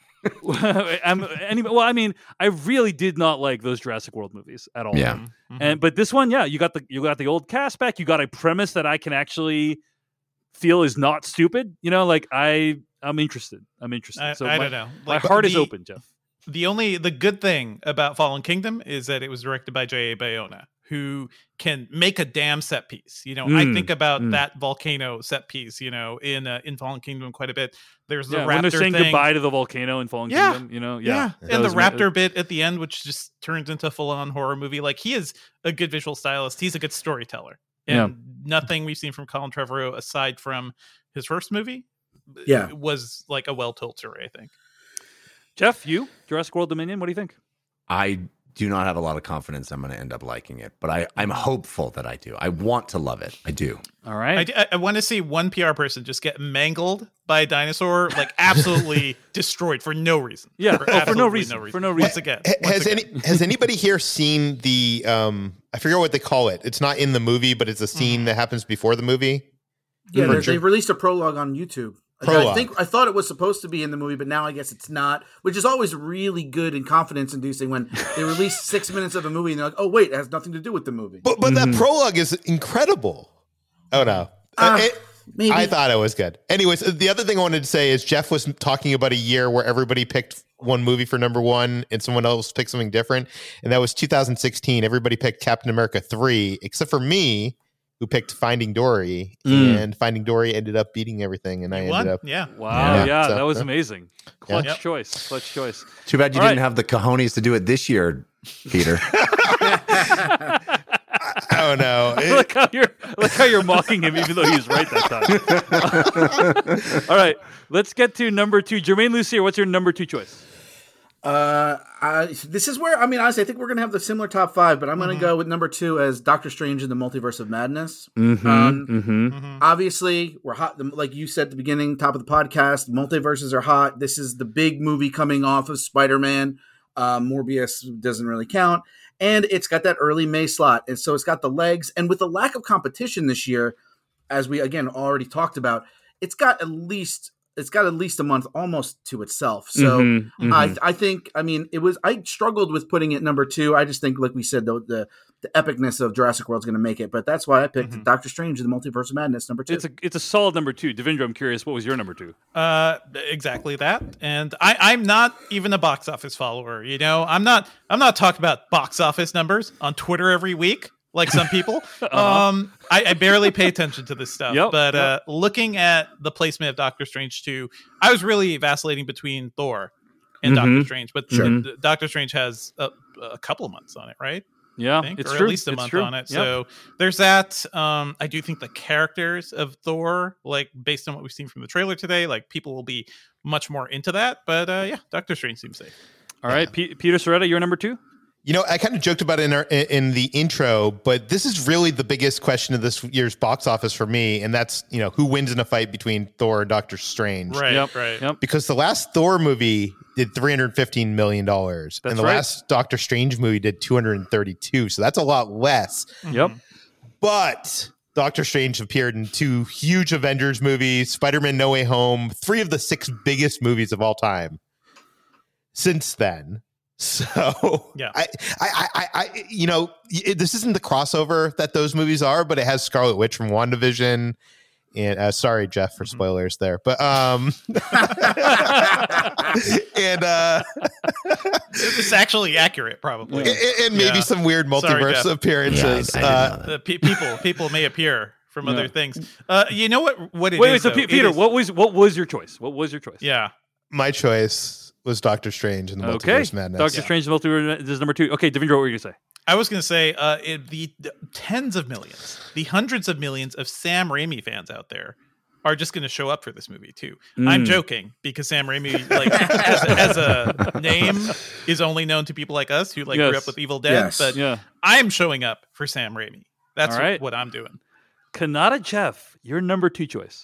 I'm any, well, I mean, I really did not like those Jurassic World movies at all. Yeah. Mm-hmm. And but this one, yeah, you got the you got the old cast back. You got a premise that I can actually feel is not stupid. You know, like I I'm interested. I'm interested. I, so I my, don't know. My Like, heart is the- open, Jeff. The only the good thing about Fallen Kingdom is that it was directed by J A. Bayona, who can make a damn set piece. You know, I Mm, think about mm. that volcano set piece. You know, in uh, in Fallen Kingdom quite a bit. There's the Yeah, raptor when they're saying thing. goodbye to the volcano in Fallen Yeah. Kingdom, you know, Yeah, yeah, That and the was ma- raptor bit at the end, which just turns into a full-on horror movie. Like he is a good visual stylist. He's a good storyteller, and Yeah. nothing we've seen from Colin Trevorrow aside from his first movie, Yeah. was like a well-told story. I think. Jeff, you Jurassic World Dominion. What do you think? I do not have a lot of confidence I'm going to end up liking it, but I, I'm hopeful that I do. I want to love it. I do. All right. I, I, I want to see one P R person just get mangled by a dinosaur, like absolutely destroyed for no reason. Yeah, oh, for no absolutely reason, for no Once reason. again, Ha- once Has again. any has anybody here seen the um I forget what they call it. It's not in the movie, but it's a scene that happens before the movie. Yeah, For they- sure. they've released a prologue on YouTube. Like, I Prologue. think I thought it was supposed to be in the movie, but now I guess it's not. Which is always really good and confidence inducing when they release six minutes of a movie and they're like, "Oh wait, it has nothing to do with the movie." But but that prologue is incredible. Oh no. Ah, Uh, it- Maybe. I thought it was good. Anyways, the other thing I wanted to say is Jeff was talking about a year where everybody picked one movie for number one and someone else picked something different. And that was two thousand sixteen. Everybody picked Captain America three, except for me, who picked Finding Dory. Mm. And Finding Dory ended up beating everything. And I You won? ended up. Yeah. Wow, yeah, Yeah. So, that was yeah. amazing. Clutch Yep. choice, clutch choice. Too bad you All didn't right. have the cojones to do it this year, Peter. Oh, no. I like how you're I like how you're mocking him, even though he was right that time. All right, let's get to number two. Jermaine Lucier, what's your number two choice? Uh, I, this is where I mean, honestly, I think we're gonna have the similar top five, but I'm gonna go with number two as Doctor Strange in the Multiverse of Madness. Mm-hmm, Um, mm-hmm. Obviously, we're hot. Like you said at the beginning, top of the podcast, multiverses are hot. This is the big movie coming off of Spider-Man. Uh, Morbius doesn't really count, and it's got that early May slot, and so it's got the legs. And with the lack of competition this year, as we again already talked about, it's got at least. It's got at least a month almost to itself. So Mhm, mhm. I, I think, I mean, it was, I struggled with putting it number two. I just think, like we said, the, the, the epicness of Jurassic World's going to make it, but that's why I picked Mhm. Doctor Strange in the Multiverse of Madness, number two. It's a it's a solid number two. Devindra, I'm curious, what was your number two? Uh, exactly that. And I, I'm not even a box office follower. You know, I'm not. I'm not talking about box office numbers on Twitter every week like some people. Uh-huh. Um, I, I barely pay attention to this stuff. Yep, but yep. uh, looking at the placement of Doctor Strange two, I was really vacillating between Thor and Mhm. Doctor Strange. But Sure. uh, Doctor Strange has a, a couple of months on it, right? Yeah, I think, it's or true. at least a It's month true. on it. Yep. So there's that. Um, I do think the characters of Thor, like based on what we've seen from the trailer today, like people will be much more into that. But uh, yeah, Doctor Strange seems safe. All right, P- Peter Soretta, your number two? You know, I kind of joked about it in, our, in the intro, but this is really the biggest question of this year's box office for me. And that's, you know, who wins in a fight between Thor and Doctor Strange? Right, Yep, right. Yep. Because the last Thor movie did three hundred fifteen million dollars. That's And the right. last Doctor Strange movie did two hundred thirty-two. So that's a lot less. Yep. But Doctor Strange appeared in two huge Avengers movies, Spider-Man No Way Home, three of the six biggest movies of all time since then. So Yeah. I, I, I, I, you know, it, this isn't the crossover that those movies are, but it has Scarlet Witch from WandaVision. And uh, sorry, Jeff, for spoilers there, but um, and uh, It's actually accurate, probably. and, and maybe Yeah. some weird Sorry, multiverse Jeff. appearances. Yeah, I- I didn't uh, know that. The pe- people people may appear from Yeah. other things. Uh, you know what? What it Wait, wait. is, So, though? P- It Peter, is- what was what was your choice? What was your choice? Yeah. my choice was Doctor Strange and the Okay. Multiverse Madness. Doctor Strange, the Multiverse is number two. Okay, Devindra, what were you gonna say? I was going to say uh, it, the, the tens of millions, the hundreds of millions of Sam Raimi fans out there are just going to show up for this movie too. I'm Mm. joking because Sam Raimi, like as, as a name, is only known to people like us who like grew Yes. up with Evil Dead. Yes. But Yeah. I'm showing up for Sam Raimi. That's All right. what I'm doing. Kanata Jeff, your number two choice.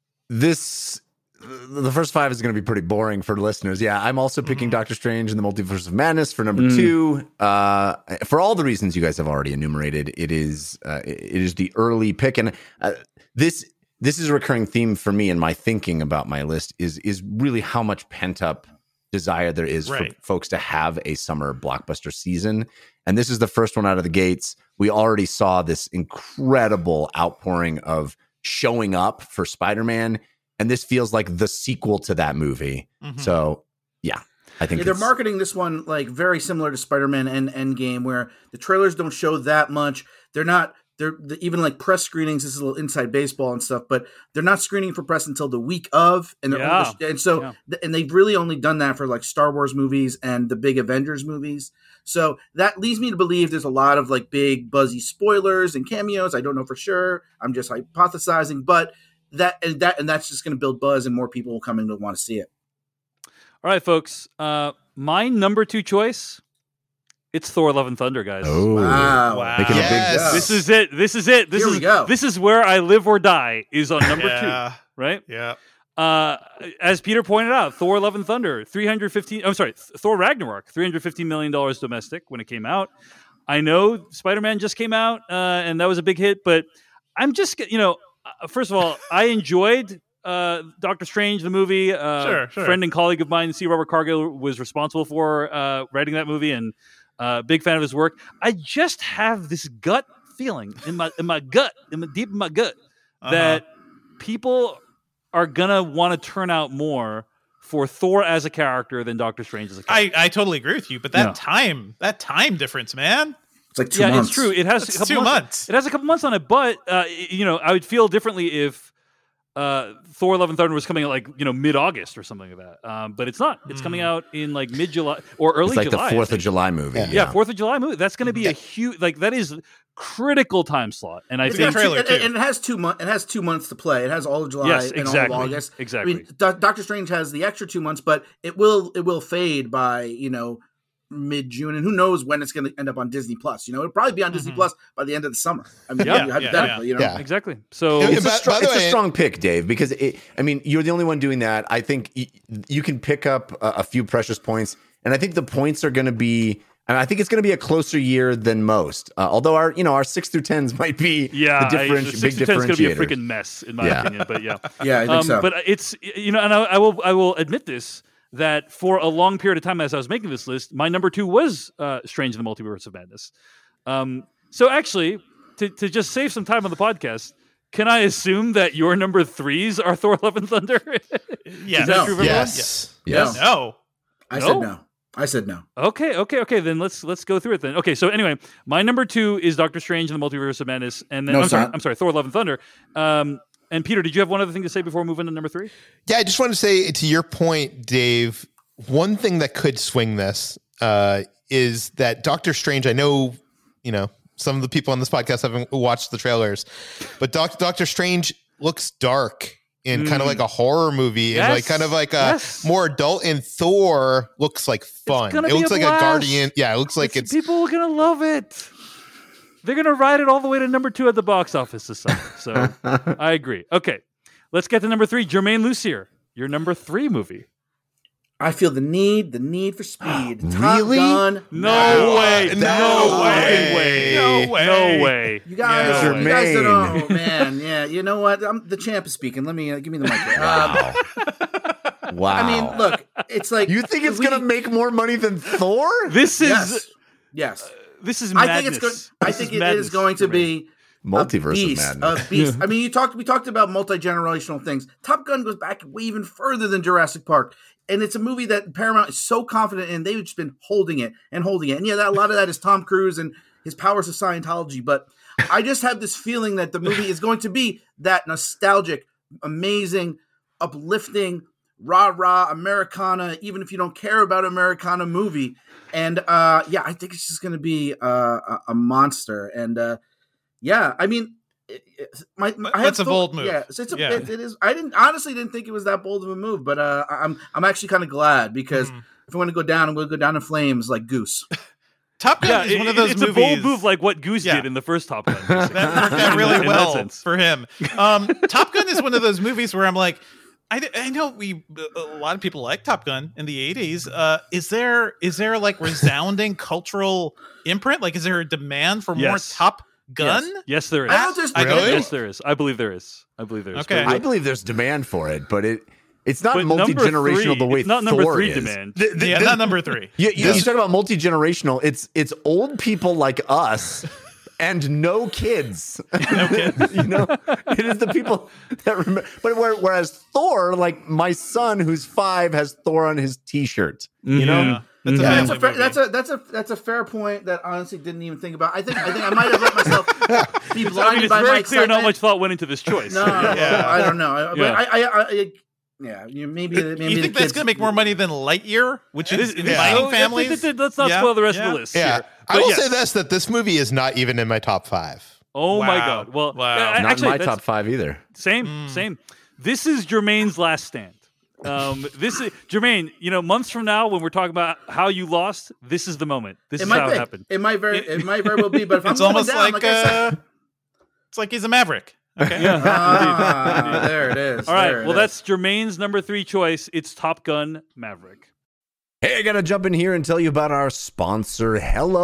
This the first five is going to be pretty boring for listeners. Yeah, I'm also picking Doctor Strange and the Multiverse of Madness for number Mm. two. Uh, for all the reasons you guys have already enumerated, it is uh, it is the early pick, and uh, this this is a recurring theme for me in my thinking about my list. Is is really how much pent up desire there is Right. for folks to have a summer blockbuster season, and this is the first one out of the gates. We already saw this incredible outpouring of showing up for Spider-Man. And this feels like the sequel to that movie. Mhm. So, yeah, I think Yeah, they're it's- marketing this one like very similar to Spider-Man and Endgame, where the trailers don't show that much. They're not. They're the, even like press screenings. This is a little inside baseball and stuff, but they're not screening for press until the week of, and they're Yeah. only, and so Yeah. th- and they've really only done that for like Star Wars movies and the big Avengers movies. So that leads me to believe there's a lot of like big buzzy spoilers and cameos. I don't know for sure. I'm just hypothesizing, but that and that and that's just going to build buzz, and more people will come in to want to see it. All right, folks. Uh, my number two choice. It's Thor: Love and Thunder, guys. Oh, Wow. Wow. making Yes. a big. This is it. This is it. This Here is we go. this is where I live or die. Is on number yeah. two, right? Yeah. Uh, as Peter pointed out, Thor: Love and Thunder, three hundred fifteen. I'm sorry, Thor Ragnarok, three hundred fifteen million dollars domestic when it came out. I know Spider-Man just came out, uh, and that was a big hit. But I'm just, you know, uh, first of all, I enjoyed uh, Doctor Strange, the movie. Uh, Sure, sure. Friend and colleague of mine, C. Robert Cargill, was responsible for uh, writing that movie, and uh, big fan of his work. I just have this gut feeling in my in my gut, in my deep in my gut, Uh-huh. that people are gonna want to turn out more for Thor as a character than Doctor Strange as a character. I, I totally agree with you, but that Yeah. time, that time difference, man. It's like two yeah, months. it's true. It has That's a couple two months. months. It has a couple months on it, but uh, you know, I would feel differently if uh, Thor: Love and Thunder was coming out like you know mid-August or something like that. Um, but it's not. It's coming out in like mid-July or early It's like July. the I Fourth of think. July movie. Yeah. Yeah, Fourth of July movie. That's going to be a huge like that is critical time slot, and I It's think got trailer, two, too. and, and it has two months. It has two months to play. It has all of July Yes, and exactly. all of August. Exactly. I mean, Do- Doctor Strange has the extra two months, but it will it will fade by you know mid June, and who knows when it's going to end up on Disney Plus. You know, it'll probably be on Disney Mhm. Plus by the end of the summer. I mean, Yeah, yeah, yeah, hypothetically, you know. yeah. exactly. So Yeah, It's, a, by- str- by the it's a way- strong pick, Dave, because it, I mean, you're the only one doing that. I think y- you can pick up a, a few precious points, and I think the points are going to be. And I think it's going to be a closer year than most. Uh, although our, you know, our six through tens might be yeah, the I- different, the big six to ten is going to be a differentiators. freaking mess in my Yeah. opinion. But yeah. Yeah, I think Um, so. But it's you know, and I, I will I will admit this that for a long period of time as I was making this list, my number two was uh, Strange in the Multiverse of Madness. Um, so actually, to to just save some time on the podcast, can I assume that your number threes are Thor: Love and Thunder? Yeah. Is that No. true for everyone? Yes. Yes. No. I No? said no. I said no. Okay, okay, okay. Then let's let's go through it then. Okay, so anyway, my number two is Doctor Strange in the Multiverse of Madness, and then No, I'm it's sorry, not. I'm sorry, Thor: Love and Thunder. Um, and Peter, did you have one other thing to say before moving to number three? Yeah, I just want to say to your point, Dave, one thing that could swing this uh, is that Doctor Strange, I know, you know, some of the people on this podcast haven't watched the trailers, but Doc, Doctor Strange looks dark in kind of like a horror movie and like Yes, kind of like a yes. more adult, and Thor looks like fun. gonna It be looks a like blast. a Guardian. Yeah, it looks like It's- it's people are gonna love it. They're gonna ride it all the way to number two at the box office this summer. So I agree. Okay, let's get to number three. Jermaine Lucier, your number three movie. I feel the need, the need for speed. Top Really? Gun. No Wow. way! No No way. fucking way! No way. No way! You guys, Yeah. you guys don't know, Jermaine. oh, man. Yeah, you know what? I'm, the champ is speaking. Let me uh, give me the mic. here. Uh, Wow. wow. I mean, look, it's like you think it's we- going to make more money than Thor? This is Yes, yes. this is I madness. think it's going. I This think is it madness, is going to Jermaine. be Multiverse a of beast, Madness. a beast. I mean, you talked. We talked about multi generational things. Top Gun goes back way even further than Jurassic Park, and it's a movie that Paramount is so confident in. They've just been holding it and holding it. And yeah, that, a lot of that is Tom Cruise and his powers of Scientology. But I just have this feeling that the movie is going to be that nostalgic, amazing, uplifting, rah rah Americana. Even if you don't care about Americana movie, and uh, yeah, I think it's just going to be uh, a, a monster. And uh, yeah, I mean. It, it, my, But I have that's a thought- bold move. Yeah, it's, it's a, Yeah. It, it is. I didn't honestly didn't think it was that bold of a move, but uh, I'm I'm actually kind of glad because Mhm. if I want to go down, I'm going to go down in flames like Goose. Top Gun Yeah, is one it- of those it's movies. a bold move like what Goose Yeah. did in the first Top Gun. that worked out In really that well sense. for him. Um, Top Gun is one of those movies where I'm like, I, I know we a lot of people like Top Gun in the eighties. Uh, is there is there like resounding cultural imprint? Like, is there a demand for more Yes. Top Gun? Yes. Yes, there is. I don't just- I Really? Yes, there is. I believe there is. I believe there is. Okay. But- I believe there's demand for it, but it it's not but multi number generational three- the way it's not Thor number three is. demand. Th- th- Yeah, this- not number three. You, you, This- you talk about multi generational. It's it's old people like us and no kids. No kids. you know, it is the people that remember. But where, whereas Thor, like my son who's five, has Thor on his T-shirt. You know, Yeah. That's a Yeah, that's family a fair, movie. that's a that's a that's a fair point that I honestly didn't even think about. I think I think I might have let myself be blinded I mean, it's by my very clear not excitement. much thought went into this choice. No, no, no, Yeah. I don't know. I, but Yeah. I, I, I, I yeah, you maybe maybe you the think that's kids- going to make more money than Lightyear, which is This- dividing so, th- th- families? th- Let's not Yeah, spoil the rest yeah. of the list. yeah, here. I But will yes. say this: that this movie is not even in my top five. Oh my Wow. god! Well, Wow. uh, not actually, in my that's- top five either. Same, Mm. same. This is Jermaine's last stand. Um, this is Jermaine. You know, months from now, when we're talking about how you lost, this is the moment. This It is might how be. it happened. It might very it might very well be. But if I'm It's going almost down, like, I said, uh, it's like he's a maverick. Okay. Yeah. ah, there it is. All right. there it Well, is. that's Jermaine's number three choice. It's Top Gun Maverick. Hey, I gotta jump in here and tell you about our sponsor,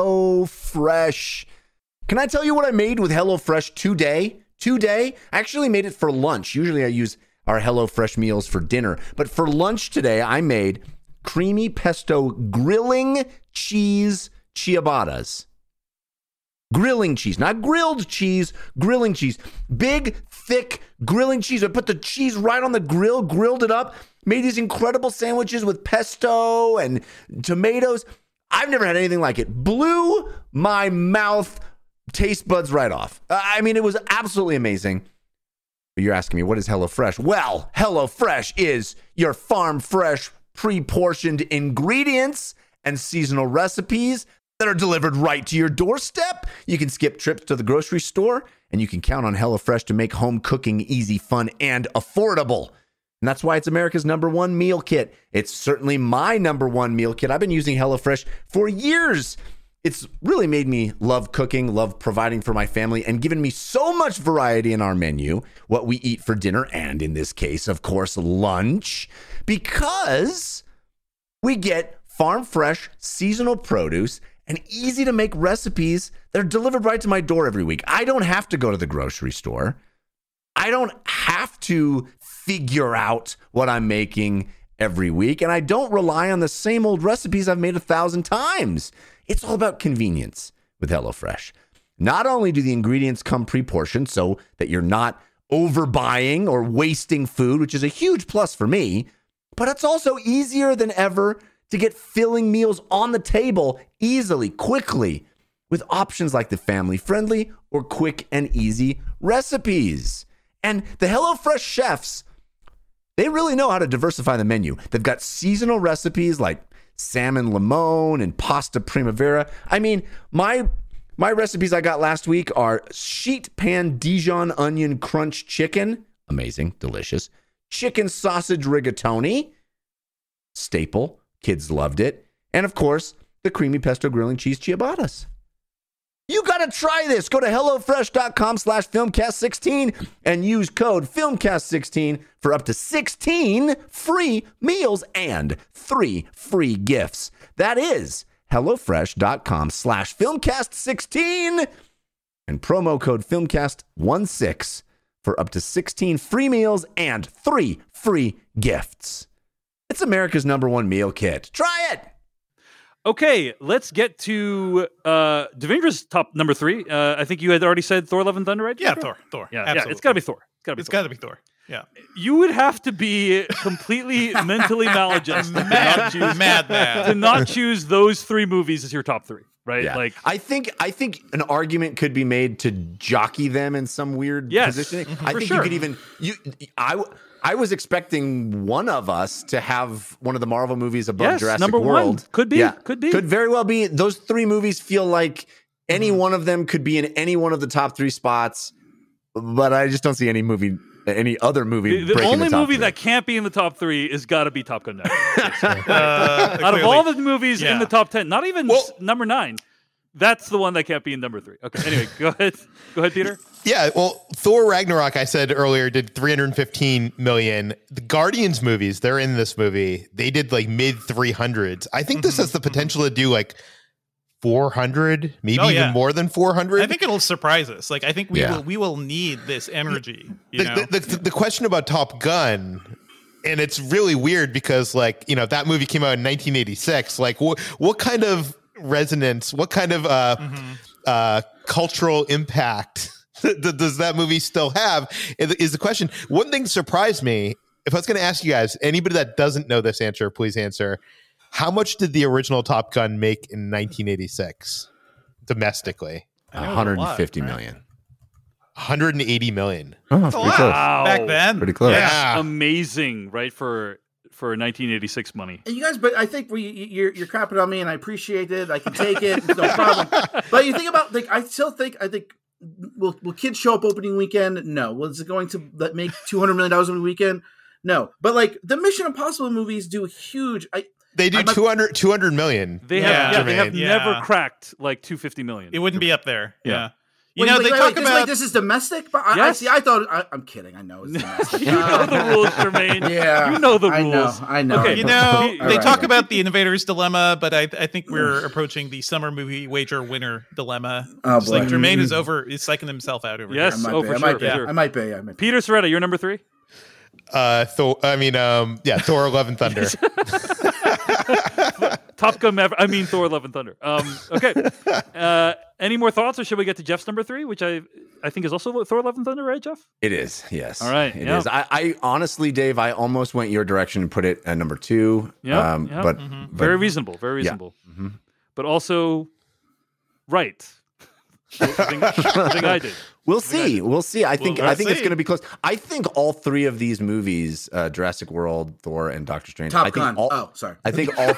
HelloFresh. Can I tell you what I made with HelloFresh today? Today, I actually made it for lunch. Usually I use our HelloFresh meals for dinner, but for lunch today, I made creamy pesto grilling cheese ciabattas. Grilling cheese, not grilled cheese, grilling cheese. Big, thick grilling cheese. I put the cheese right on the grill, grilled it up, made these incredible sandwiches with pesto and tomatoes. I've never had anything like it. Blew my mouth taste buds right off. I mean, it was absolutely amazing. But you're asking me, what is HelloFresh? Well, HelloFresh is your farm fresh, pre-portioned ingredients and seasonal recipes that are delivered right to your doorstep. You can skip trips to the grocery store, and you can count on HelloFresh to make home cooking easy, fun, and affordable. And that's why it's America's number one meal kit. It's certainly my number one meal kit. I've been using HelloFresh for years. It's really made me love cooking, love providing for my family, and given me so much variety in our menu, what we eat for dinner, and in this case, of course, lunch, because we get farm fresh, seasonal produce and easy to make recipes that are delivered right to my door every week. I don't have to go to the grocery store. I don't have to figure out what I'm making every week. And I don't rely on the same old recipes I've made a thousand times. It's all about convenience with HelloFresh. Not only do the ingredients come pre-portioned so that you're not overbuying or wasting food, which is a huge plus for me, but it's also easier than ever to get filling meals on the table easily, quickly, with options like the family-friendly or quick and easy recipes. And the HelloFresh chefs, they really know how to diversify the menu. They've got seasonal recipes like salmon limon and pasta primavera. I mean, my my recipes I got last week are sheet pan Dijon onion crunch chicken. Amazing, delicious. Chicken sausage rigatoni. Staple. Kids loved it. And of course, the creamy pesto grilling cheese ciabattas. You got to try this. Go to HelloFresh.com slash Filmcast16 and use code Filmcast sixteen for up to sixteen free meals and three free gifts. That is HelloFresh.com slash Filmcast16 and promo code Filmcast sixteen for up to sixteen free meals and three free gifts. It's America's number one meal kit. Try it. Okay, let's get to uh, Devindra's top number three. Uh, I think you had already said Thor: Love and Thunder, right? Yeah, Thor. Thor. Yeah, absolutely. yeah, it's got to be Thor. It's got to be. It's Thor. got to be Thor. Yeah. You would have to be completely mentally maladjusted to not Mad, choose mad, mad. to not choose those three movies as your top three, right? Yeah. Like, I think I think an argument could be made to jockey them in some weird Yes, positioning. mhm, I for think sure. you could even you I I was expecting one of us to have one of the Marvel movies above Yes, Jurassic number one. World. Could be, could be. Could very well be. Those three movies feel like any Mm-hmm. one of them could be in any one of the top three spots, but I just don't see any movie any other movie the, the breaking only the top movie three. that can't be in the top three is got to be Top Gun Maverick. Uh, Out of clearly. all the movies in Yeah. the top ten, not even Well- s- number nine, that's the one that can't be in number three. Okay, anyway, go ahead. Go ahead, Peter. Yeah, well, Thor Ragnarok, I said earlier, did three hundred fifteen million. The Guardians movies, they're in this movie. They did like mid three hundreds. I think this has the potential to do like four hundred, maybe Oh, yeah. even more than four hundred. I think it'll surprise us. Like I think we Yeah. will we will need this energy. You know? the, the, the, the question about Top Gun, and it's really weird because, like, you know, if that movie came out in nineteen eighty-six, like, what what kind of resonance, what kind of uh, Mm-hmm. uh, cultural impact does that movie still have? Is the question. One thing surprised me. If I was going to ask you guys, anybody that doesn't know this answer, please answer. How much did the original Top Gun make in nineteen eighty-six domestically? I know it was a one hundred fifty lot, right? million. one hundred eighty million. Oh, that's A pretty lot. close. Wow. Back then. Pretty close. Yeah. Amazing, right? For for nineteen eighty-six money. And you guys, but I think we you're you're crapping on me, and I appreciate it. I can take it, it's no problem. But you think about like I still think I think will will kids show up opening weekend? No. Was it going to let- make two hundred million dollars every weekend? No. But like the Mission Impossible movies do huge. I They do I'm a- two hundred, two hundred million. They have, Yeah. yeah, they have Jermaine. never Yeah. cracked like two hundred fifty million. It wouldn't be up there. Yeah. Yeah. You wait, know, wait, they wait, talk wait, this, about wait, this is domestic, but I, I Yes. see. I thought I, I'm kidding. I know it's domestic. You know the rules, Jermaine. Yeah, You know the I know, rules. I know. Okay. You know, All they right. talk about the innovator's dilemma, but I, I think we're approaching the summer movie wager winner dilemma. Oh, It's like boy. Jermaine is over, is psyching himself out over Yes. I here. might Oh, be, for I sure, might for be. sure. I might be. I might be. Peter Soretta, you're number three. Uh, Thor. I mean, um, yeah, Thor: Love and Thunder. Top Gun Maverick. I mean Thor: Love and Thunder. Um, okay. Uh, any more thoughts, or should we get to Jeff's number three, which I I think is also Thor: Love and Thunder, right, Jeff? It is. Yes. All right. It yeah. is. I, I honestly, Dave, I almost went your direction and put it at number two. Yeah. Um, yeah. But, Mhm. but Very reasonable. Very reasonable. Mm-hmm. But also right. The thing, the thing I did. We'll see. We'll see. I think. We'll I think it's see. going to be close. I think all three of these movies, uh, Jurassic World, Thor, and Doctor Strange. Top I think Gun. All, Oh, sorry. I think all.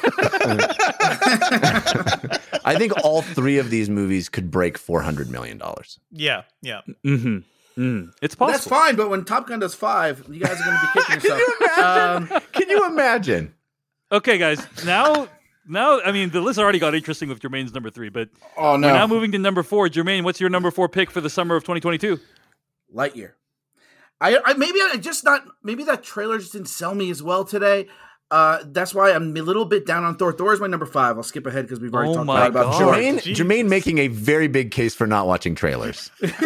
I think all three of these movies could break four hundred million dollars. Yeah, yeah. Mm-hmm. Mm. It's possible. That's fine, but when Top Gun does five, you guys are going to be kicking yourself. Um, Can you imagine? Okay, guys. Now, now, I mean, the list already got interesting with Jermaine's number three, but oh we're now no, moving to number four. Jermaine, what's your number four pick for the summer of twenty twenty-two? Lightyear. I, I maybe I just not maybe that trailer just didn't sell me as well today. Uh, that's why I'm a little bit down on Thor. Thor is my number five. I'll skip ahead because we've already Oh talked my about, about God. Jermaine. Jermaine, Jesus. Jermaine making a very big case for not watching trailers.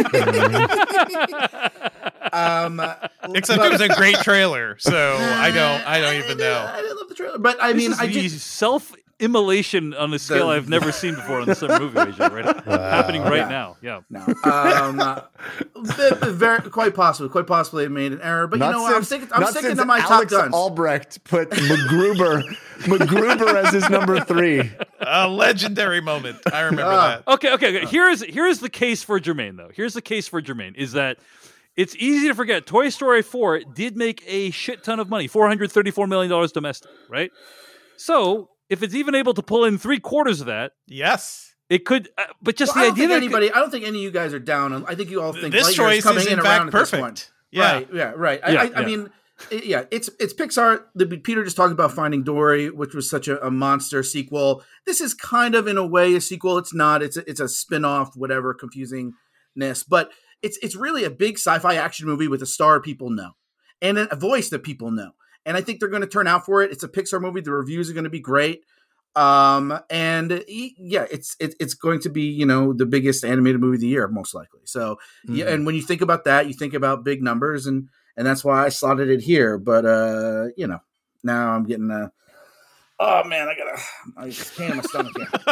Um, Except but- it was a great trailer, so I don't. I don't even didn't- know. I didn't love the trailer, but I mean, This I is the just self-immolation on a scale The- I've never seen before on the summer movie ratio, right? Happening right Yeah. now. Yeah. no. Um, uh, b- b- very quite possibly, quite possibly, I made an error. But you know, what? I'm sticking. I'm not sticking since to my Alex Top Guns. Albrecht put MacGruber, MacGruber as his number three. A legendary moment. I remember Ah. that. Okay, okay, okay. Here's here's the case for Jermaine, though. Here's the case for Jermaine is that it's easy to forget Toy Story four did make a shit ton of money, four hundred thirty-four million dollars domestic, right? So if it's even able to pull in three quarters of that, Yes. it could. Uh, but just Well, I the don't idea think that it anybody. I don't think any of you guys are down. On, I think you all think This Lightyear's choice coming is in in around fact at this perfect. point. Yeah. Right. Yeah. Right. I, Yeah, I, yeah. I mean, it- yeah. It's it's Pixar. The, Peter just talked about Finding Dory, which was such a, a monster sequel. This is kind of in a way a sequel. It's not. It's a, it's a spin-off, whatever confusingness, but it's it's really a big sci-fi action movie with a star people know and a voice that people know. And I think they're going to turn out for it. It's a Pixar movie. The reviews are going to be great. Um, and e- yeah, it's, it, it's going to be, you know, the biggest animated movie of the year, most likely. So yeah. And when you think about that, you think about big numbers and, and that's why I slotted it here. But, uh, you know, now I'm getting a, oh man, I got a, I just pain in my stomach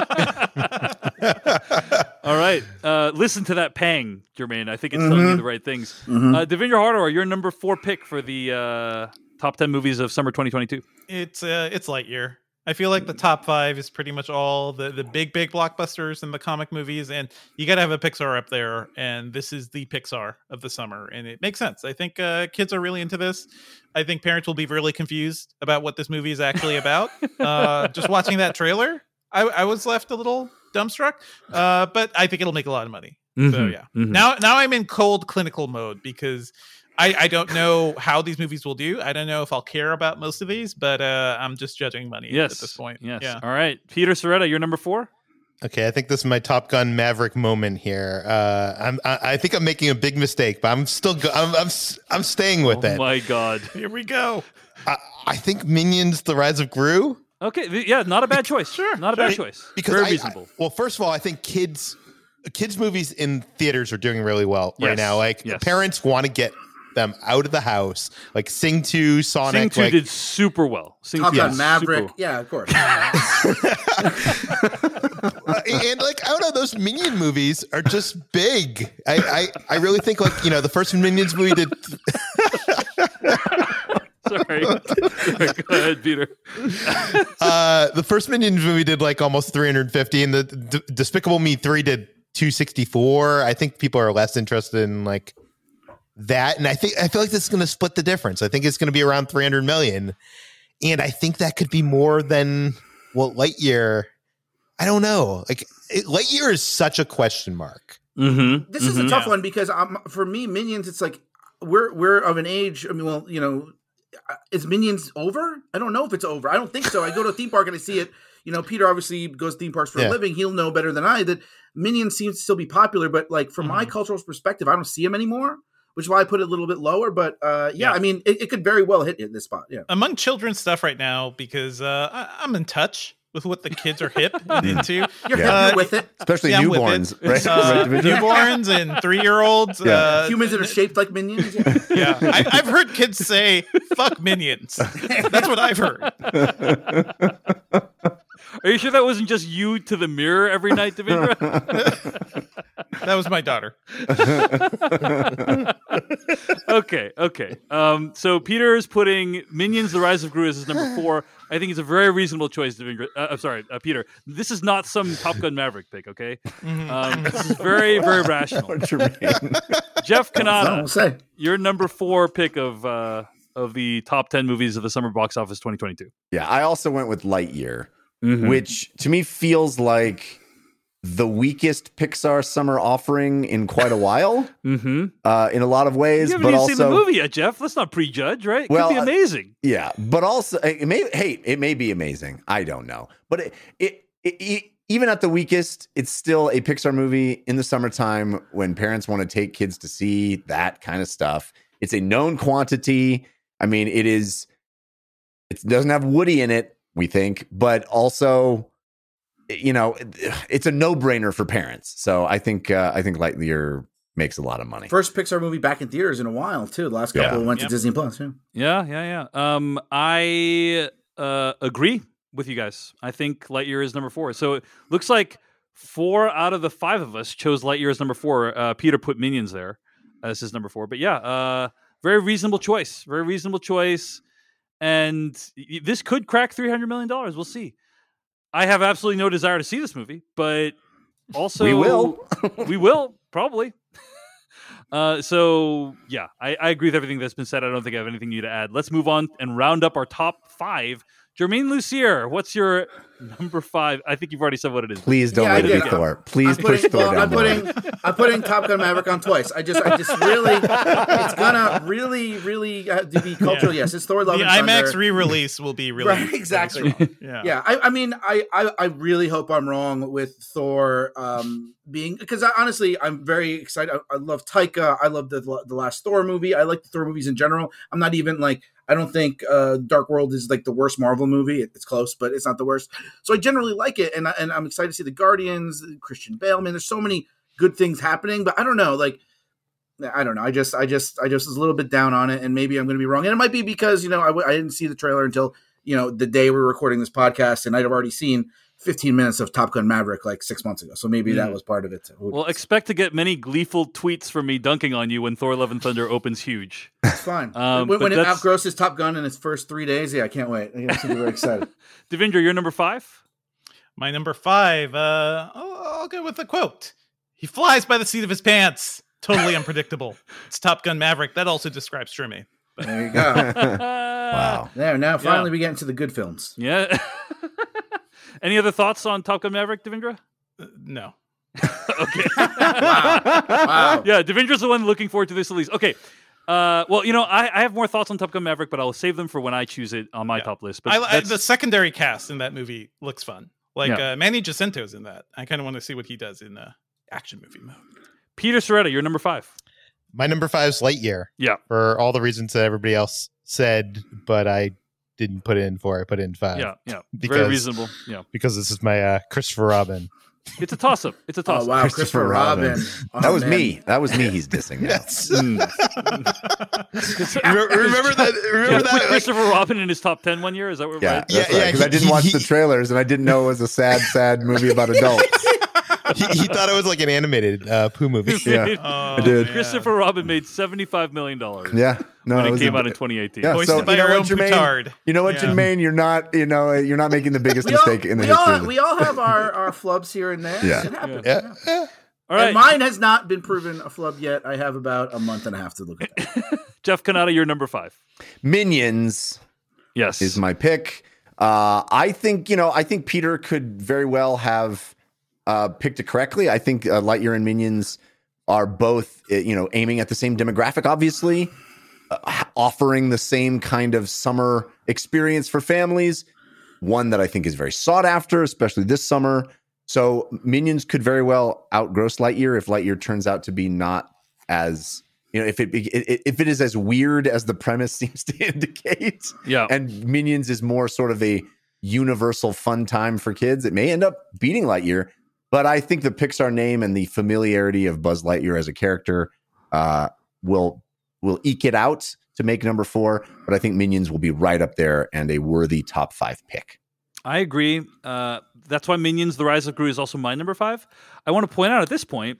here. All right. Uh, listen to that pang, Jermaine. I think it's telling you the right things. Mhm. Uh, Devinder Hardawar, your number four pick for the uh, top ten movies of summer twenty twenty-two. It's uh, it's Lightyear. I feel like the top five is pretty much all the, the big, big blockbusters and the comic movies. And you got to have a Pixar up there. And this is the Pixar of the summer. And it makes sense. I think uh, kids are really into this. I think parents will be really confused about what this movie is actually about. uh, just watching that trailer, I, I was left a little dumbstruck. Uh, but I think it'll make a lot of money. So Mhm, yeah. mhm. Now, now I'm in cold clinical mode because I, I don't know how these movies will do. I don't know if I'll care about most of these, but uh, I'm just judging money Yes. at this point. Yes. Yeah. All right. Peter Soretta, your number four? Okay, I think this is my Top Gun Maverick moment here. Uh, I'm, I, I think I'm making a big mistake, but I'm still, go- I'm, I'm, s- I'm staying with Oh it. my God. Here we go. I, I think Minions: The Rise of Gru. Okay. th- Yeah, not a bad choice. Sure. Not a bad choice. Because Very I- reasonable. I- well, first of all, I think kids, kids movies in theaters are doing really well right Yes, now. Like yes. parents want to get them out of the house. Like Sing two, Sonic. Sing two like, did super well. Sing Top two Gun did Maverick. super- Yeah, of course. Uh, and like I don't know, those Minion movies are just big. I, I, I really think like you know the first Minions movie did. Sorry. Sorry. Go ahead, Peter. Uh, the first Minions movie did like almost three hundred fifty, and the D- Despicable Me three did two sixty-four. I think people are less interested in like that, and I think I feel like this is going to split the difference. I think it's going to be around three hundred million, and I think that could be more than what Lightyear. I don't know. Like it, Lightyear is such a question mark. Mm-hmm. This is a Mhm. tough Yeah. one because um, for me, Minions, it's like we're we're of an age. I mean, well, you know, is Minions over? I don't know if it's over. I don't think so. I go to a theme park and I see it. You know, Peter obviously goes to theme parks for Yeah. a living. He'll know better than I that Minions seems to still be popular, but like from my Mhm. cultural perspective, I don't see them anymore, which is why I put it a little bit lower. But uh, yeah, Yeah. I mean, it, it could very well hit this spot. Yeah. Among children's stuff right now because uh, I, I'm in touch with what the kids are hip and into. You're Yeah. happy Uh, with it. Especially Yeah, I'm with newborns, it. right? Uh, Right, Division? newborns and three-year-olds. Yeah. Uh, Humans that are shaped like minions. Yeah. yeah, I, I've heard kids say "fuck minions." That's what I've heard. Are you sure that wasn't just you to the mirror every night, Devendra? That was my daughter. okay, okay. Um, so Peter is putting Minions: The Rise of Gru as his number four. I think it's a very reasonable choice, Devendra. Uh, I'm sorry, uh, Peter. This is not some Top Gun Maverick pick, okay? Um, this is very, very rational. Jeff Kanata, We'll say. your number four pick of uh, of the top ten movies of the summer box office twenty twenty-two. Yeah, I also went with Lightyear, Mhm. which to me feels like the weakest Pixar summer offering in quite a while, Mm-hmm. uh, in a lot of ways. You haven't but even also, seen the movie yet, Jeff. Let's not prejudge, right? It Well, could be uh, amazing. yeah, but also it may. Hey, it may be amazing. I don't know, but it, it, it, it even at the weakest, it's still a Pixar movie in the summertime when parents want to take kids to see that kind of stuff. It's a known quantity. I mean, it is. It doesn't have Woody in it, we think, but also, you know, it's a no-brainer for parents. So I think uh, I think Lightyear makes a lot of money. First Pixar movie back in theaters in a while too. The last couple Yeah. went Yep. to Disney Plus. Yeah. Yeah, yeah, yeah. Um, I uh, agree with you guys. I think Lightyear is number four. So it looks like four out of the five of us chose Lightyear as number four. Uh, Peter put Minions there as his number four. But yeah, uh, very reasonable choice. Very reasonable choice. And y- this could crack three hundred million dollars. We'll see. I have absolutely no desire to see this movie, but also We will. we will probably. Uh, so yeah, I, I agree with everything that's been said. I don't think I have anything new to add. Let's move on and round up our top five. Jermaine Lucier, what's your number five? I think you've already said what it is. Please don't Yeah, I let it be did. Thor. Please I'm push putting, Thor well, down I'm below. putting, I'm putting Top Gun Maverick on twice. I just, I just really, it's gonna really, really have to be cultural. Yeah. Yes, it's Thor: Love The and Thunder. IMAX re-release will be really, Right, really exactly. strong. Yeah. Yeah, I, I mean, I, I, I really hope I'm wrong with Thor um, being because I, honestly, I'm very excited. I, I love Taika. I love the the last Thor movie. I like the Thor movies in general. I'm not even like I don't think uh, Dark World is like the worst Marvel movie. It, it's close, but it's not the worst. So I generally like it, and I, and I'm excited to see the Guardians, Christian Bale. Man, there's so many good things happening, but I don't know, like. I don't know. I just, I just, I just was a little bit down on it, and maybe I'm going to be wrong. And it might be because you know I, w- I didn't see the trailer until you know the day we were recording this podcast, and I'd have already seen fifteen minutes of Top Gun Maverick like six months ago. So maybe Mm. that was part of it. Well, expect to get many gleeful tweets from me dunking on you when Thor: Love and Thunder opens huge. It's fine. Um, when but when it that's- outgrosses Top Gun in its first three days, yeah, I can't wait. I'm super very excited. Devendra, you're number five. My number five, uh, I'll, I'll go with a quote. He flies by the seat of his pants. Totally unpredictable. It's Top Gun Maverick. That also describes Trimmy. There you go. Wow. There now, finally, we get into the good films. Yeah. Any other thoughts on Top Gun Maverick, Devendra? Uh, no. Okay. Wow. Wow. Yeah, Devendra's the one looking forward to this at least. Okay. Uh, well, you know, I, I have more thoughts on Top Gun Maverick, but I'll save them for when I choose it on my Yeah. top list. But I, I, that's- the secondary cast in that movie looks fun. Like Yeah. uh, Manny Jacinto's in that. I kind of want to see what he does in uh, action movie mode. Peter Soretta, you're number five. My number five is Lightyear. Yeah. For all the reasons that everybody else said, but I didn't put in four. I put in five. Yeah, yeah. Because- Very reasonable. Yeah. Because this is my uh, Christopher Robin. It's a toss up. It's a toss Oh up. wow, Christopher Christopher Robin. Robin. Oh, That was man. me. That was me he's dissing now. Yes. Mm. remember, remember that? Remember Put that? Like, Christopher Robin in his top ten one year? Is that what Yeah, right? that's Yeah, right. yeah, Because I he- didn't he- watch he- the trailers and I didn't know it was a sad, sad movie about adults. he, he thought it was like an animated uh, Pooh movie. Yeah, Oh, I did. man. Christopher Robin made seventy-five million dollars Yeah, no, when it was came a- out in twenty eighteen. Yeah, Hoisted so by you know your what, own Jermaine? petard. You know what, Yeah. Jermaine? You're not, you know, you're not making the biggest We all, mistake in the we, history. all, of the- we all have our, our flubs here and there. Yeah. It happens. Yeah. yeah. All right, And mine has not been proven a flub yet. I have about a month and a half to look at that. Jeff Kanata, you're number five. Minions Yes. is my pick. Uh, I think, you know, I think Peter could very well have uh, picked it correctly. I think uh, Lightyear and Minions are both, uh, you know, aiming at the same demographic, obviously, uh, offering the same kind of summer experience for families, one that I think is very sought after, especially this summer. So Minions could very well outgross Lightyear if Lightyear turns out to be not as, you know, if it if it is as weird as the premise seems to indicate. Yeah. And Minions is more sort of a universal fun time for kids. It may end up beating Lightyear, but I think the Pixar name and the familiarity of Buzz Lightyear as a character uh, will will eke it out to make number four. But I think Minions will be right up there and a worthy top five pick. I agree. Uh, that's why Minions: The Rise of Gru is also my number five. I want to point out at this point,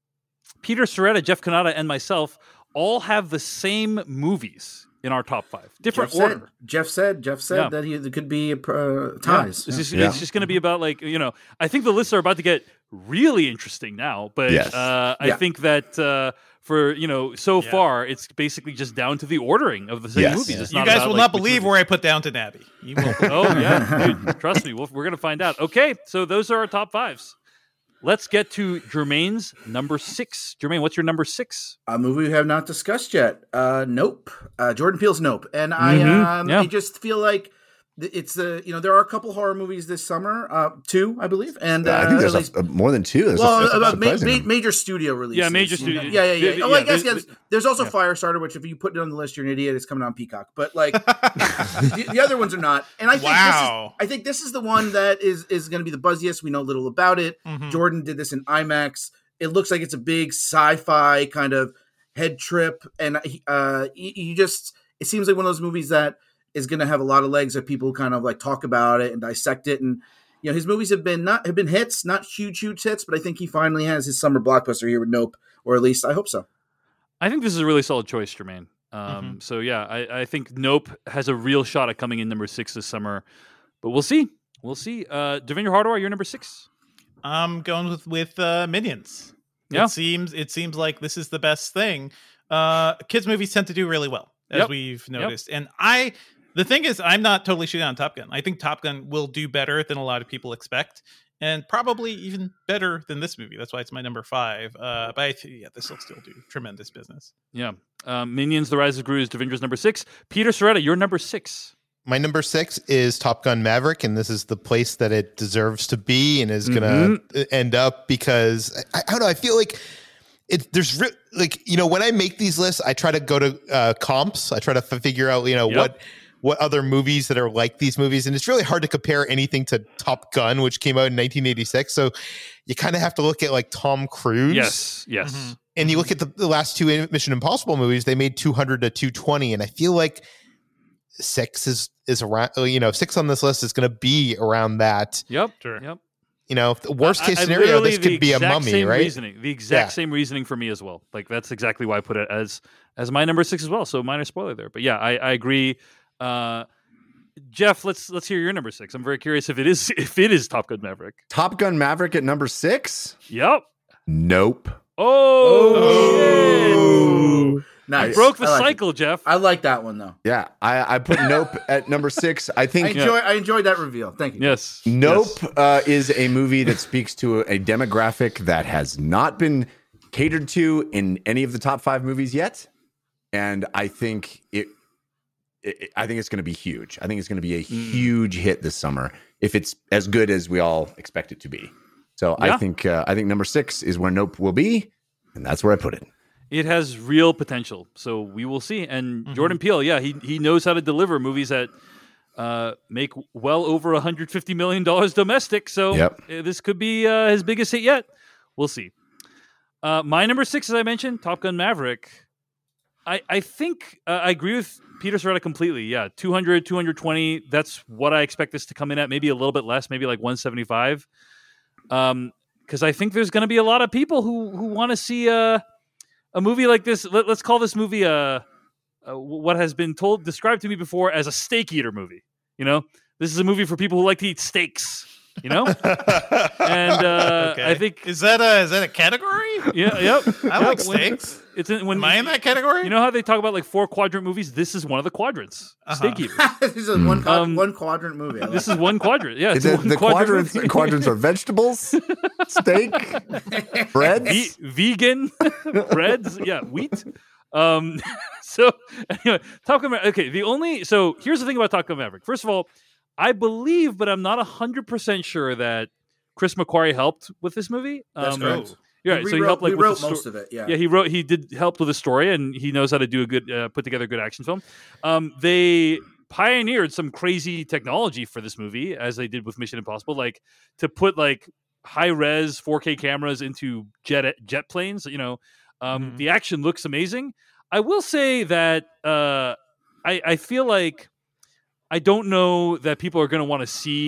Peter Soretta, Jeff Kanata, and myself all have the same movies in our top five, different Jeff order. Said, Jeff said, Jeff said Yeah. that he there could be uh, ties. Yeah. It's just, Yeah. it's just going to be about like, you know, I think the lists are about to get really interesting now, but Yes. uh, I Yeah. think that uh, for, you know, so Yeah. far, it's basically just down to the ordering of the same Yes. movies. Yeah. It's You not guys about, will like, not which believe movie. where I put Downton Abbey. You will. Oh, yeah. Dude, trust me. We'll, we're going to find out. Okay. So those are our top fives. Let's get to Jermaine's number six. Jermaine, what's your number six? A movie we have not discussed yet. Uh, Nope. Uh, Jordan Peele's Nope. And I, Mhm. um, Yeah. I just feel like th- it's the you know there are a couple horror movies this summer, uh, two I believe, and uh, I think there's at least, a, a, more than two. There's well, a, that's uh, ma- surprising. ma- major studio releases. Yeah, major studio- Yeah, yeah, yeah. the- the- oh, yeah, I guess the- yes. There's also yeah. Firestarter, which if you put it on the list, you're an idiot. It's coming on Peacock, but like the, the other ones are not. And I think Wow. this is I think this is the one that is is going to be the buzziest. We know little about it. Mhm. Jordan did this in IMAX. It looks like it's a big sci-fi kind of head trip, and uh, you, you just it seems like one of those movies that is going to have a lot of legs that people kind of like talk about it and dissect it. And you know, his movies have been not have been hits, not huge, huge hits, but I think he finally has his summer blockbuster here with Nope, or at least I hope so. I think this is a really solid choice, Jermaine. Um, So, yeah, I, I think Nope has a real shot at coming in number six this summer, but we'll see. We'll see. Uh, Devindra Hardawar, you're number six. I'm going with with uh, Minions. Yeah. It seems it seems like this is the best thing. Uh, kids movies tend to do really well, as Yep. we've noticed. And I, the thing is, I'm not totally shooting on Top Gun. I think Top Gun will do better than a lot of people expect, and probably even better than this movie. That's why it's my number five. Uh, but I th- yeah, this will still do tremendous business. Yeah. Um, Minions: The Rise of Gru is Devindra's number six. Peter Soretta, you're number six. My number six is Top Gun Maverick, and this is the place that it deserves to be and is going to end up because I, I don't know. I feel like it. There's re- like you know when I make these lists, I try to go to uh, comps. I try to f- figure out you know Yep. what what other movies that are like these movies, and it's really hard to compare anything to Top Gun, which came out in nineteen eighty-six. So you kind of have to look at like Tom Cruise. Yes. Yes. Mhm. And you look at the, the last two Mission Impossible movies, they made two hundred to two twenty, and I feel like six is is around. You know, six on this list is going to be around that. Yep. Sure. Yep. You know, the worst case I- I scenario, literally this the could be a exact mummy, same right? Reasoning, the exact Yeah. same reasoning for me as well. Like that's exactly why I put it as as my number six as well. So minor spoiler there, but yeah, I, I agree. Uh, Jeff, let's let's hear your number six. I'm very curious if it is if it is Top Gun Maverick. Top Gun Maverick at number six? Yep. Nope. Oh, shit. Nice. Broke the I like it. cycle, Jeff. I like that one though. Yeah, I, I put Nope at number six. I I think enjoy. I enjoyed that reveal. Thank you. Yes. Nope Yes. uh, is a movie that speaks to a demographic that has not been catered to in any of the top five movies yet, and I think it. it I think it's going to be huge. I think it's going to be a huge hit this summer if it's as good as we all expect it to be. So Yeah. I think uh, I think number six is where Nope will be, and that's where I put it. It has real potential, so we will see. And Mhm. Jordan Peele, yeah, he he knows how to deliver movies that uh, make well over one hundred fifty million dollars domestic. So Yep. uh, this could be uh, his biggest hit yet. We'll see. Uh, my number six, as I mentioned, Top Gun Maverick. I I think uh, I agree with Peter Soretta completely. Yeah, two hundred, two twenty. That's what I expect this to come in at. Maybe a little bit less, maybe like one seventy-five. Um, because I think there's going to be a lot of people who who want to see uh a movie like this. Let, let's call this movie uh, uh, what has been told described to me before as a steak eater movie. You know, this is a movie for people who like to eat steaks. You know, and uh, Okay. I think is that a is that a category? yeah, yep. I yep, like when- steaks. It's in, when Am I in that category? you know how they talk about like four quadrant movies. This is one of the quadrants. Uh-huh. Steak eaters. this is a one quad- Um, one quadrant movie. I like This is one quadrant. Yeah, it's The, a one the quadrant quadrants movie. quadrants are vegetables, steak, breads. Ve- vegan breads, yeah, wheat. Um, so anyway, Top Gun Maverick. Okay, the only so here's the thing about Top Gun Maverick. First of all, I believe, but I'm not a hundred percent sure that Chris McQuarrie helped with this movie. That's Um, correct. Yeah, He so he rewrote- helped like he with wrote the sto- most of it. Yeah. Yeah, he wrote. He did help with the story, and he knows how to do a good, uh, put together a good action film. Um, they pioneered some crazy technology for this movie, as they did with Mission Impossible, like to put like high res four K cameras into jet jet planes. You know, um, Mhm. the action looks amazing. I will say that uh, I, I feel like I don't know that people are going to want to see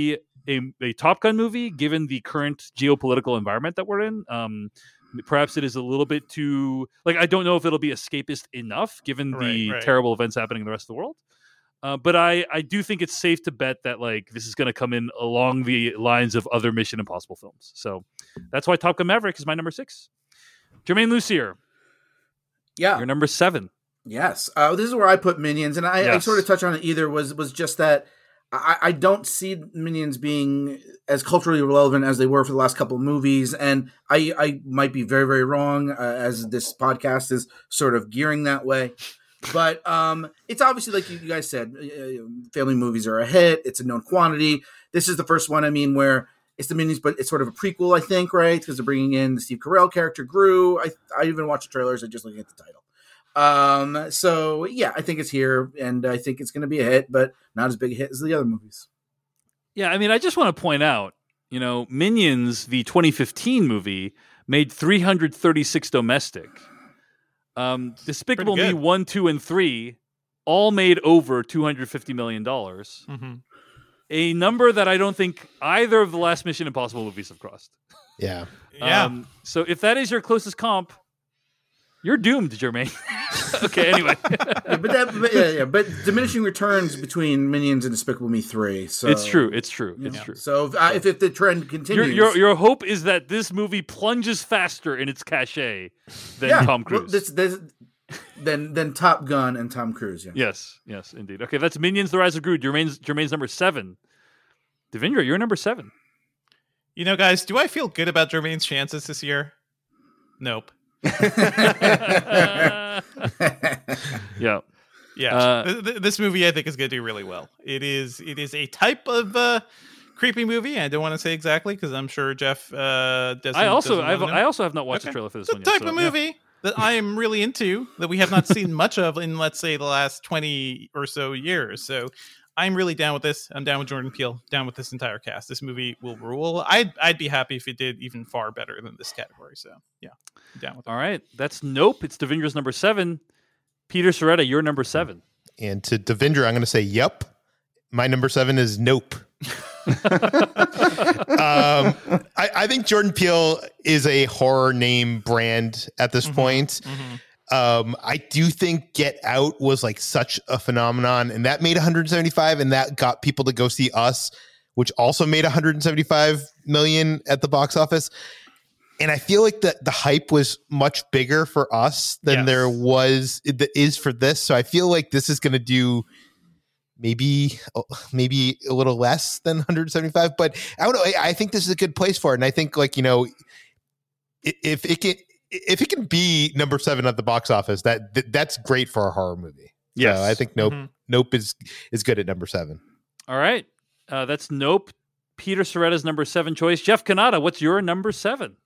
a, a Top Gun movie, given the current geopolitical environment that we're in. Um, perhaps it is a little bit too like I don't know if it'll be escapist enough, given the Right, right. terrible events happening in the rest of the world. Uh, but I, I do think it's safe to bet that like this is going to come in along the lines of other Mission Impossible films. So that's why Top Gun Maverick is my number six. Jermaine Lucier, Yeah. you're number seven. Yes. Uh, this is where I put Minions, and I, I Yes. sort of touched on it either, was was just that I, I don't see Minions being as culturally relevant as they were for the last couple of movies, and I, I might be very, very wrong, uh, as this podcast is sort of gearing that way. But um, it's obviously, like you guys said, uh, family movies are a hit. It's a known quantity. This is the first one, I mean, where it's the Minions, but it's sort of a prequel, I think, right? Because they're bringing in the Steve Carell character, Gru. I, I even watched the trailers. I just looking at the title. Um, so, yeah, I think it's here, and I think it's going to be a hit, but not as big a hit as the other movies. Yeah, I mean, I just want to point out, you know, Minions, the twenty fifteen movie, made three hundred thirty-six domestic. Um, Despicable Pretty Me good. one, two, and three all made over two hundred fifty million dollars. Mm-hmm. A number that I don't think either of the last Mission Impossible movies have crossed. Yeah. Yeah. Um, so if that is your closest comp, you're doomed, Jermaine. Okay, anyway. Yeah, but that, but, yeah, yeah, but diminishing returns between Minions and Despicable Me three. So It's true. It's true. It's Yeah. true. So if, uh, if if the trend Your, continues, your your hope is that this movie plunges faster in its cachet than yeah, Tom well, Cruise. this, this, then then Top Gun and Tom Cruise. Yeah. Yes, yes, indeed. Okay, that's Minions: The Rise of Gru. Jermaine's Jermaine's number seven. Devindra, you're number seven. You know, guys, do I feel good about Jermaine's chances this year? Nope. Yeah. Yeah, Uh, Th- th- this movie I think is going to do really well. It is it is a type of uh, creepy movie. I don't want to say exactly because I'm sure Jeff uh, doesn't. I also doesn't I've, wanna know. I also have not watched Okay. the trailer for this It's a one yet. type so, of yeah. movie that I am really into that we have not seen much of in, let's say, the last twenty or so years. So I'm really down with this. I'm down with Jordan Peele. Down with this entire cast. This movie will rule. I'd I'd be happy if it did even far better than this category. So yeah, I'm down with it. All right, that's Nope. It's Devindra's number seven. Peter Soretta, you're number seven. And to Devindra, I'm going to say, yep. My number seven is nope. um, I, I think Jordan Peele is a horror name brand at this Mhm. point. Mhm. Um, I do think Get Out was like such a phenomenon, and that made one hundred seventy-five, and that got people to go see Us, which also made one hundred seventy-five million at the box office. And I feel like the the hype was much bigger for Us than Yes. there was that is for this. So I feel like this is going to do maybe maybe a little less than one hundred seventy-five, but I don't know. I, I think this is a good place for it, and I think like you know, i- if it can if it can be number seven at the box office, that, that that's great for a horror movie. Yes. So I think Nope Mhm. Nope is is good at number seven. All right, uh, that's Nope. Peter Soretta's number seven choice. Jeff Kanata, what's your number seven?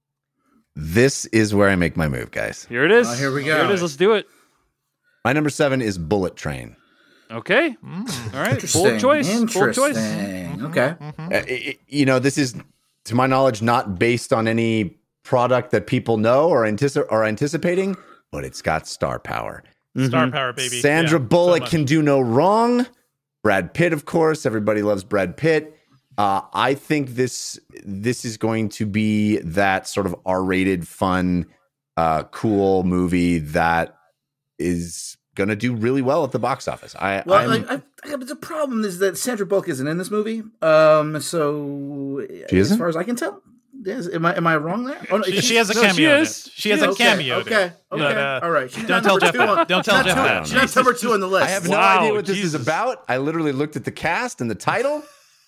This is where I make my move, guys. Here it is. Oh, here we Here go. it is. Let's do it. My number seven is Bullet Train. Okay. Mm. All right. Interesting. Bold choice. Bold Interesting. choice. Okay. Mhm. Uh, it- you know, this is, to my knowledge, not based on any product that people know or, antici- are anticipating, but it's got star power. Star Mhm. power, baby. Sandra Yeah, so Bullock much. can do no wrong. Brad Pitt, of course. Everybody loves Brad Pitt. Uh, I think this this is going to be that sort of R-rated, fun, uh, cool movie that is going to do really well at the box office. I, Well, I'm- I, I, I, the problem is that Sandra Bullock isn't in this movie. Um, so She as isn't? far as I can tell, yes, am I am I wrong there? Oh, no, She, is she has a No, she cameo. in is. it. She has She a is. cameo. in Okay, it. okay, okay. But, uh, All right. She's don't not tell number Jeff two that. on- Don't she's tell not Jeff two- that. She's not number two on the list. I have no Wow, idea what this Jesus. is about. I literally looked at the cast and the title.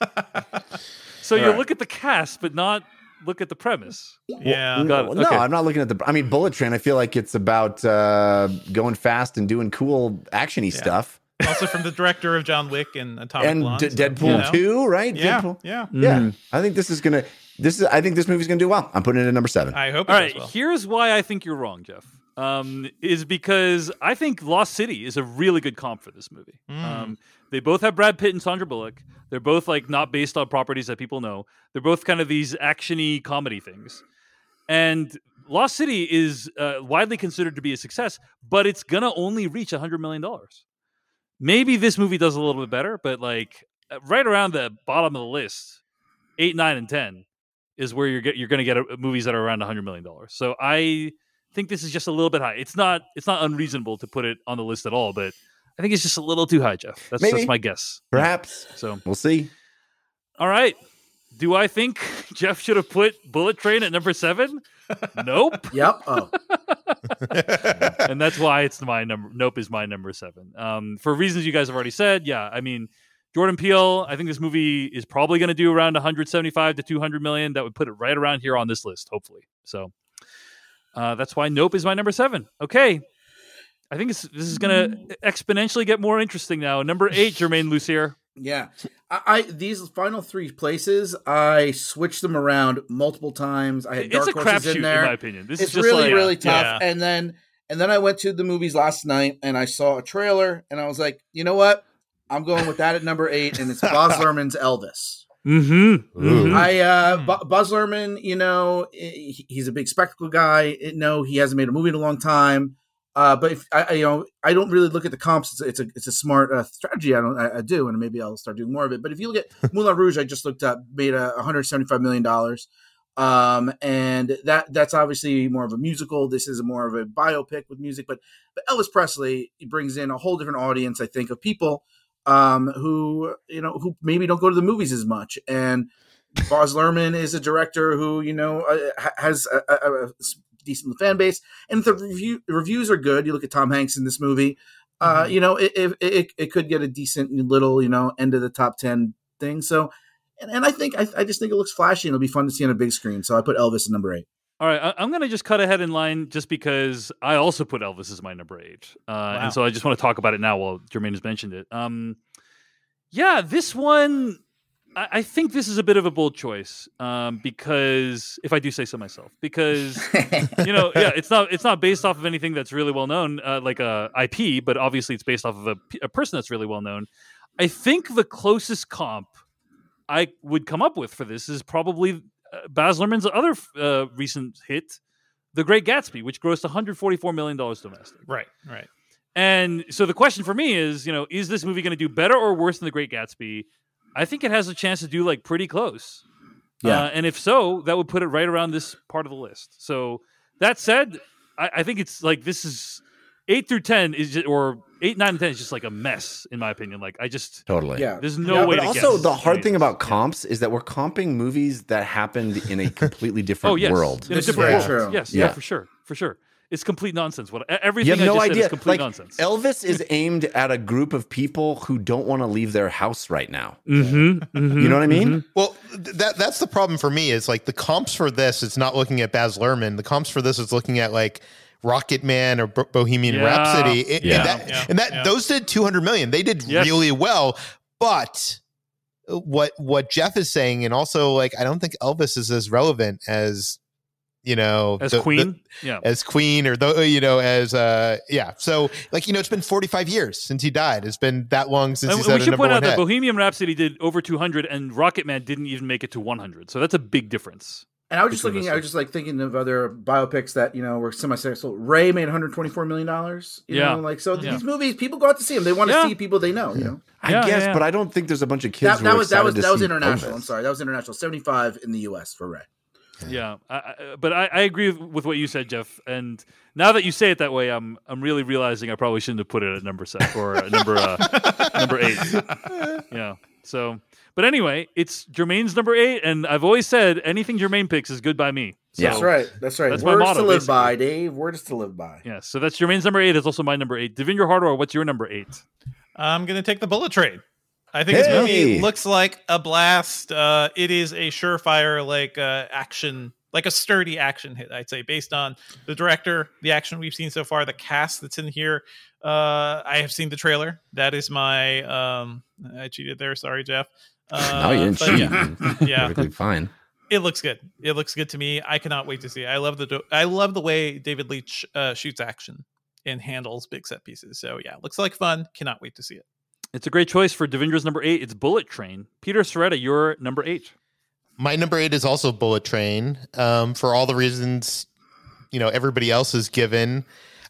So you All right. look at the cast, but not look at the premise. Yeah. Got it. No, Okay. I'm not looking at the. I mean, Bullet Train. I feel like it's about uh, going fast and doing cool, actiony stuff. Also from the director of John Wick and Atomic And Blonde. D- so, Deadpool you know. two, right? Yeah, Deadpool. yeah. Yeah. Mhm. I think this is gonna. This is. I think this movie's gonna do well. I'm putting it at number seven. I hope it All does right, well. here's why I think you're wrong, Jeff. Um, is because I think Lost City is a really good comp for this movie. Mm. Um, they both have Brad Pitt and Sandra Bullock. They're both like not based on properties that people know. They're both kind of these actiony comedy things. And Lost City is uh, widely considered to be a success, but it's gonna only reach one hundred million dollars. Maybe this movie does a little bit better, but like uh, right around the bottom of the list, eight, nine, and ten is where you're get, you're going to get a, movies that are around one hundred million dollars. So I think this is just a little bit high. It's not it's not unreasonable to put it on the list at all, but I think it's just a little too high, Jeff. That's Maybe. that's my guess. Perhaps. So we'll see. All right. Do I think Jeff should have put Bullet Train at number seven? Nope. Yep. Oh. And that's why it's my number. Nope is my number seven. Um, for reasons you guys have already said. Yeah. I mean, Jordan Peele, I think this movie is probably going to do around one seventy-five to two hundred million. That would put it right around here on this list, hopefully. So uh, that's why Nope is my number seven. Okay. I think this, this is going to exponentially get more interesting now. Number eight, Jermaine Lucier. Yeah, I, I these final three places, I switched them around multiple times. I had It's dark a horses crapshoot, in there. in my opinion. This it's is just really, like, really tough. Yeah. And then, and then I went to the movies last night, and I saw a trailer, and I was like, you know what? I'm going with that at number eight, and it's Baz Luhrmann's Elvis. Mm-hmm. mm-hmm. I uh, Mm. Bu- Baz Luhrmann, you know, he- he's a big spectacle guy. No, he hasn't made a movie in a long time. Uh, but if I, I, you know, I don't really look at the comps. It's a, it's a, it's a smart uh, strategy. I don't, I, I do, and maybe I'll start doing more of it. But if you look at Moulin Rouge, I just looked up, made a one hundred seventy-five million dollars, um, and that that's obviously more of a musical. This is more of a biopic with music. But but Elvis Presley brings in a whole different audience, I think, of people um, who you know who maybe don't go to the movies as much. And Baz Luhrmann is a director who you know uh, has a, a, a decent fan base, and if the review, reviews are good. You look at Tom Hanks in this movie, uh, Mhm. you know, it, it it it could get a decent little, you know, end of the top ten thing. So, and, and I think I, I just think it looks flashy and it'll be fun to see on a big screen. So I put Elvis at number eight. All right, I, I'm going to just cut ahead in line just because I also put Elvis as my number eight. Uh, Wow. And so I just want to talk about it now while Jermaine has mentioned it. Um, yeah, this one, I, I think this is a bit of a bold choice um, because, if I do say so myself, because, you know, yeah, it's not it's not based off of anything that's really well known, uh, like a I P, but obviously it's based off of a, a person that's really well known. I think the closest comp I would come up with for this is probably uh, Baz Luhrmann's other uh, recent hit, The Great Gatsby, which grossed one hundred forty-four million dollars domestic. Right, right. And so the question for me is, you know, is this movie going to do better or worse than The Great Gatsby? I think it has a chance to do like pretty close. Yeah. Uh, and if so, that would put it right around this part of the list. So that said, I, I think it's like this is eight through ten is just, or eight, nine, and ten is just like a mess in my opinion. Like I just Totally. Yeah. there's no Yeah, way. But to also, guess the hard any thing of this. about comps is that we're comping movies that happened in a completely different Oh yes, world. in a This is different very world. true. Yes, yeah. Yeah. for sure, for sure. It's complete nonsense. What You everything have I no just said idea. is complete Like nonsense. Elvis is aimed at a group of people who don't want to leave their house right now. Mm-hmm, You know what I mean? Well, th- that that's the problem for me is like the comps for this. It's not looking at Baz Luhrmann. The comps for this is looking at like Rocket Man or Bo- Bohemian Yeah. Rhapsody. It- Yeah. And that, Yeah. and that Yeah. those did two hundred million. They did Yes. really well. But what what Jeff is saying, and also like I don't think Elvis is as relevant as you know As the- the- Queen, yeah. as Queen or the you know as uh yeah. So like you know it's been forty-five years since he died. It's been that long since And he's we had a should number point one out that hit. Bohemian Rhapsody did over two hundred, and Rocket Man didn't even make it to one hundred. So that's a big difference. And I was just Between looking, those I was just like thinking of other biopics that, you know, were semi-successful. Ray made one hundred twenty-four million dollars. You Yeah. know, like, so Yeah. these movies, people go out to see them. They want to Yeah. see people they know, you know. I Yeah, guess, yeah, yeah. but I don't think there's a bunch of kids That, who that are was, that was, excited to that was see international. Elvis. I'm sorry. That was international. seventy-five in the U S for Ray. Yeah, I, I, but I, I agree with, with what you said, Jeff. And now that you say it that way, I'm I'm really realizing I probably shouldn't have put it at number seven or uh, number uh, number eight. Yeah. So, but anyway, it's Jermaine's number eight, and I've always said anything Jermaine picks is good by me. So, Yeah. That's right. That's right. That's my Words motto, to live basically. by, Dave. Words to live by. Yeah. So that's Jermaine's number eight. It's also my number eight. Devindra Hardawar, what's your number eight? I'm going to take the Bullet Train. I think this Hey! movie looks like a blast. Uh, it is a surefire, like uh, action, like a sturdy action hit, I'd say, based on the director, the action we've seen so far, the cast that's in here. Uh, I have seen the trailer. That is my. Um, I cheated there. Sorry, Jeff. Uh, No, you didn't but cheat. Yeah, yeah. Perfectly fine. It looks good. It looks good to me. I cannot wait to see it. I love the do- I love the way David Leitch uh, shoots action and handles big set pieces. So yeah, looks like fun. Cannot wait to see it. It's a great choice for Devindra's number eight. It's Bullet Train. Peter Soretta, your number eight. My number eight is also Bullet Train. Um, for all the reasons, you know, everybody else has given. I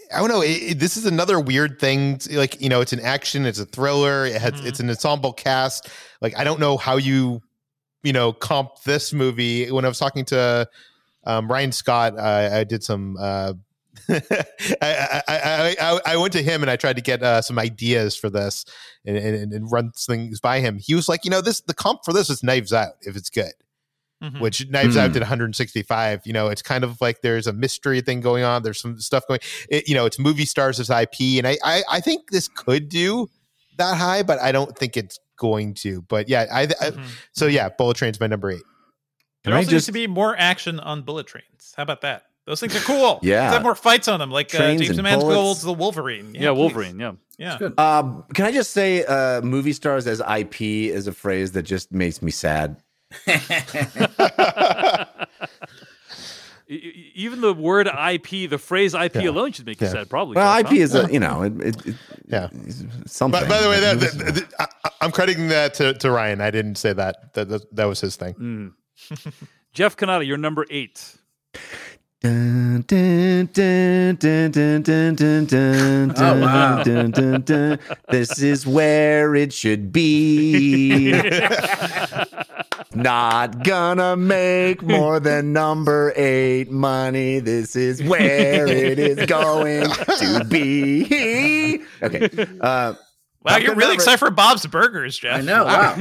I don't know. It, it, this is another weird thing. Like, you know, it's an action, it's a thriller, it has, mm-hmm. it's an ensemble cast. Like, I don't know how you, you know, comp this movie. When I was talking to um, Ryan Scott, uh, I did some. Uh, I, I, I I went to him and I tried to get uh, some ideas for this and, and, and run things by him. He was like, you know, this the comp for this is Knives Out if it's good. Mm-hmm. Which Knives mm. Out did one hundred sixty-five. You know, it's kind of like there's a mystery thing going on. There's some stuff going. It, you know, it's movie stars as I P, and I, I I think this could do that high, but I don't think it's going to. But yeah, I, I mm-hmm. so yeah, Bullet Train's my number eight. There also just... needs to be more action on bullet trains. How about that? Those things are cool. Yeah, let's have more fights on them, like uh, James Mangold's The Wolverine. Yeah, yeah Wolverine. Yeah, yeah. Um, can I just say, uh, movie stars as I P is a phrase that just makes me sad. Even the word I P, the phrase I P yeah. alone should make you yeah. sad. Probably. Well, Chris, I P huh? is a you know it, it, it, yeah something. By, by the way, that, that, that, I, I'm crediting that to, to Ryan. I didn't say that. That that, that was his thing. Mm. Jeff Cannata, you're number eight. Dun, dun, dun, dun, dun, dun, dun, dun, oh, wow. dun, dun, dun. This is where it should be. Not gonna make more than number eight money. This is where it is going to be. Okay. Uh, wow, you're really excited for Bob's Burgers, Jeff. I know. Wow.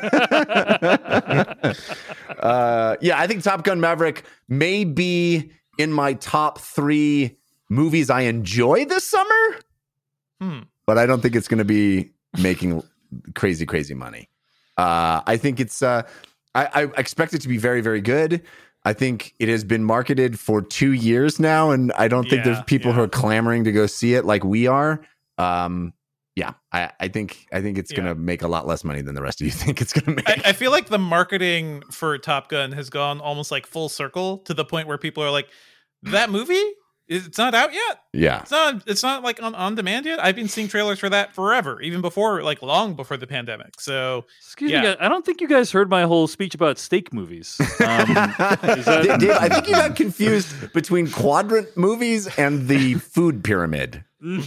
uh, yeah, I think Top Gun Maverick may be in my top three movies I enjoy this summer, hmm. but I don't think it's going to be making crazy, crazy money. Uh, I think it's, uh, I, I expect it to be very, very good. I think it has been marketed for two years now, and I don't think yeah, there's people yeah. who are clamoring to go see it like we are. Um, yeah, I, I think I think it's yeah. going to make a lot less money than the rest of you think it's going to make. I, I feel like the marketing for Top Gun has gone almost like full circle to the point where people are like, that movie? It's not out yet? Yeah. It's not it's not like on, on demand yet. I've been seeing trailers for that forever, even before, like long before the pandemic. So excuse yeah. me, I don't think you guys heard my whole speech about steak movies. Um, is that... Dave, I think you got confused between quadrant movies and the food pyramid.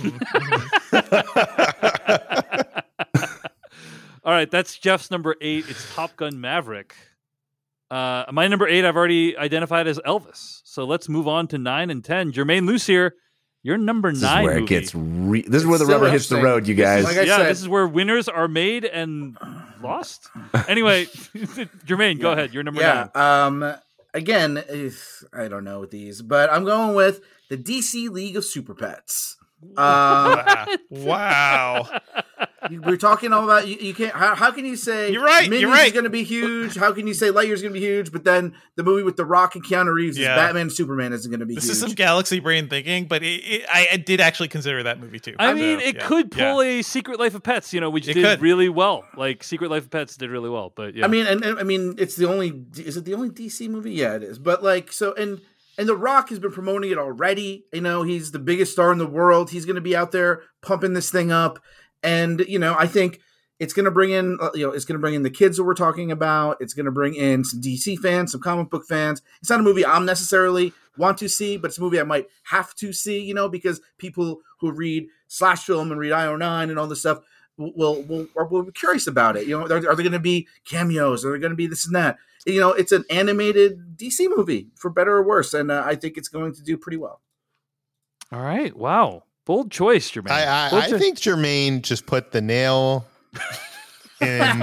All right, that's Jeff's number eight. It's Top Gun Maverick. Uh, my number eight, I've already identified as Elvis. So let's move on to nine and ten. Jermaine Lucier, your number this nine. Is where movie. it gets re- this is where the rubber hits the road, you guys. Like I yeah, said, this is where winners are made and lost. Anyway, Jermaine, go yeah. ahead. Your number yeah, nine. Um, again, if, I don't know with these, but I'm going with the D C League of Super Pets. Um, wow. We're talking all about you, you can't how, how can you say you're right Minions you're right is going to be huge, how can you say Lightyear's going to be huge, but then the movie with The Rock and Keanu Reeves yeah. is Batman and Superman isn't going to be this huge. is some galaxy brain thinking, but it, it, I, I did actually consider that movie too. I mean so, it yeah. could pull yeah. a Secret Life of Pets, you know, which it did could. really well. Like Secret Life of Pets did really well, but yeah. I mean and, and I mean it's the only is it the only D C movie? Yeah, it is. But like so and And The Rock has been promoting it already. You know, he's the biggest star in the world. He's going to be out there pumping this thing up. And, you know, I think it's going to bring in, uh, you know, it's going to bring in the kids that we're talking about. It's going to bring in some D C fans, some comic book fans. It's not a movie I'm necessarily want to see, but it's a movie I might have to see, you know, because people who read Slash Film and read I O nine and all this stuff will, will, will, will be curious about it. You know, are, are there going to be cameos? Are there going to be this and that? You know, it's an animated D C movie, for better or worse, and uh, I think it's going to do pretty well. All right, wow, bold choice, Jermaine. I, I, bold I cho- think Jermaine just put the nail in.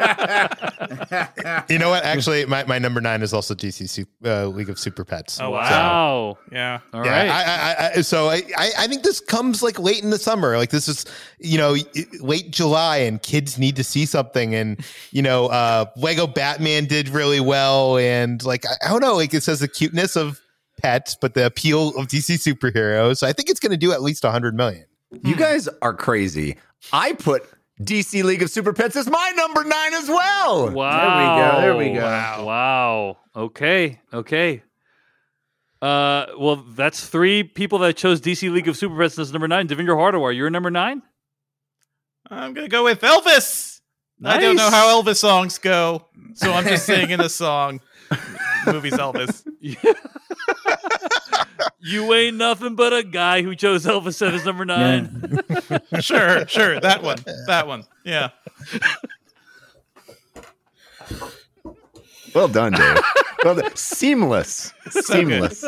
You know what? Actually, my, my number nine is also D C uh, League of Super Pets. Oh wow, so, yeah, all yeah, right. I, I, I, so I, I think this comes like late in the summer. Like this is, you know, late July, and kids need to see something. And you know, uh, Lego Batman did really well, and like I, I don't know, like it says the cuteness of pets, but the appeal of D C superheroes. So I think it's going to do at least a hundred million. You guys are crazy. I put D C League of Super Pets as my number nine as well. Wow. There we go. There we go. Wow. Wow. Okay. Okay. Uh, well, that's three people that chose D C League of Super Pets as number nine. Devendra Hardawar, you're number nine? I'm going to go with Elvis. Nice. I don't know how Elvis songs go, so I'm just singing a song. Movie's Elvis. You ain't nothing but a guy who chose Elvis as number nine. Yeah. Sure, sure. That one. That one. Yeah. Well done, Dave. Well done. Seamless. Seamless.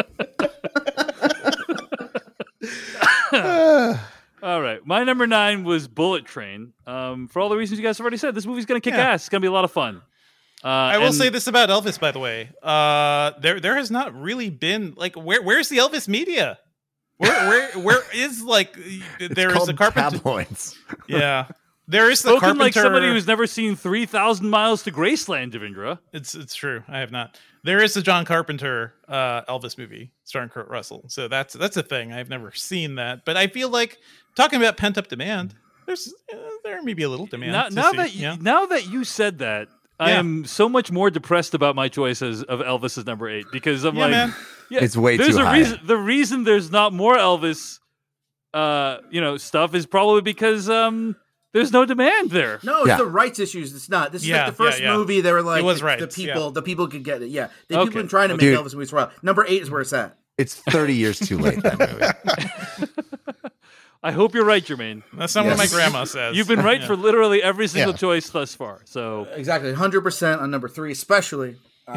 All right. My number nine was Bullet Train. Um, for all the reasons you guys have already said, this movie's going to kick Yeah. ass. It's going to be a lot of fun. Uh, I will and- say this about Elvis, by the way. Uh, there, there has not really been like where, where's the Elvis media? Where, where, where is like there is Called a Carpenter? tabloids. Yeah, there is the Spoken Carpenter. like somebody who's never seen three thousand miles to Graceland, Devindra. It's it's true. I have not. There is a John Carpenter uh, Elvis movie starring Kurt Russell, so that's that's a thing. I've never seen that, but I feel like talking about pent up demand. There's uh, there may be a little demand. Now, to now see, that you, yeah. now that you said that, I Yeah. am so much more depressed about my choices of Elvis as number eight because I'm Yeah, like, man. yeah, It's way there's too a high. reason. The reason there's not more Elvis, uh, you know, stuff is probably because um, there's no demand there. No, it's Yeah. the rights issues. It's not. This is Yeah, like the first yeah, yeah. movie they were like It was the, rights, the people yeah. the people could get it. Yeah. The Okay. people been trying to make Dude. Elvis movies for a while. Number eight is where it's at. It's thirty years too late, that movie. I hope you're right, Jermaine. That's not what my Yes. grandma says. You've been right Yeah. for literally every single Yeah. choice thus far. So, Exactly. one hundred percent on number three, especially. Um,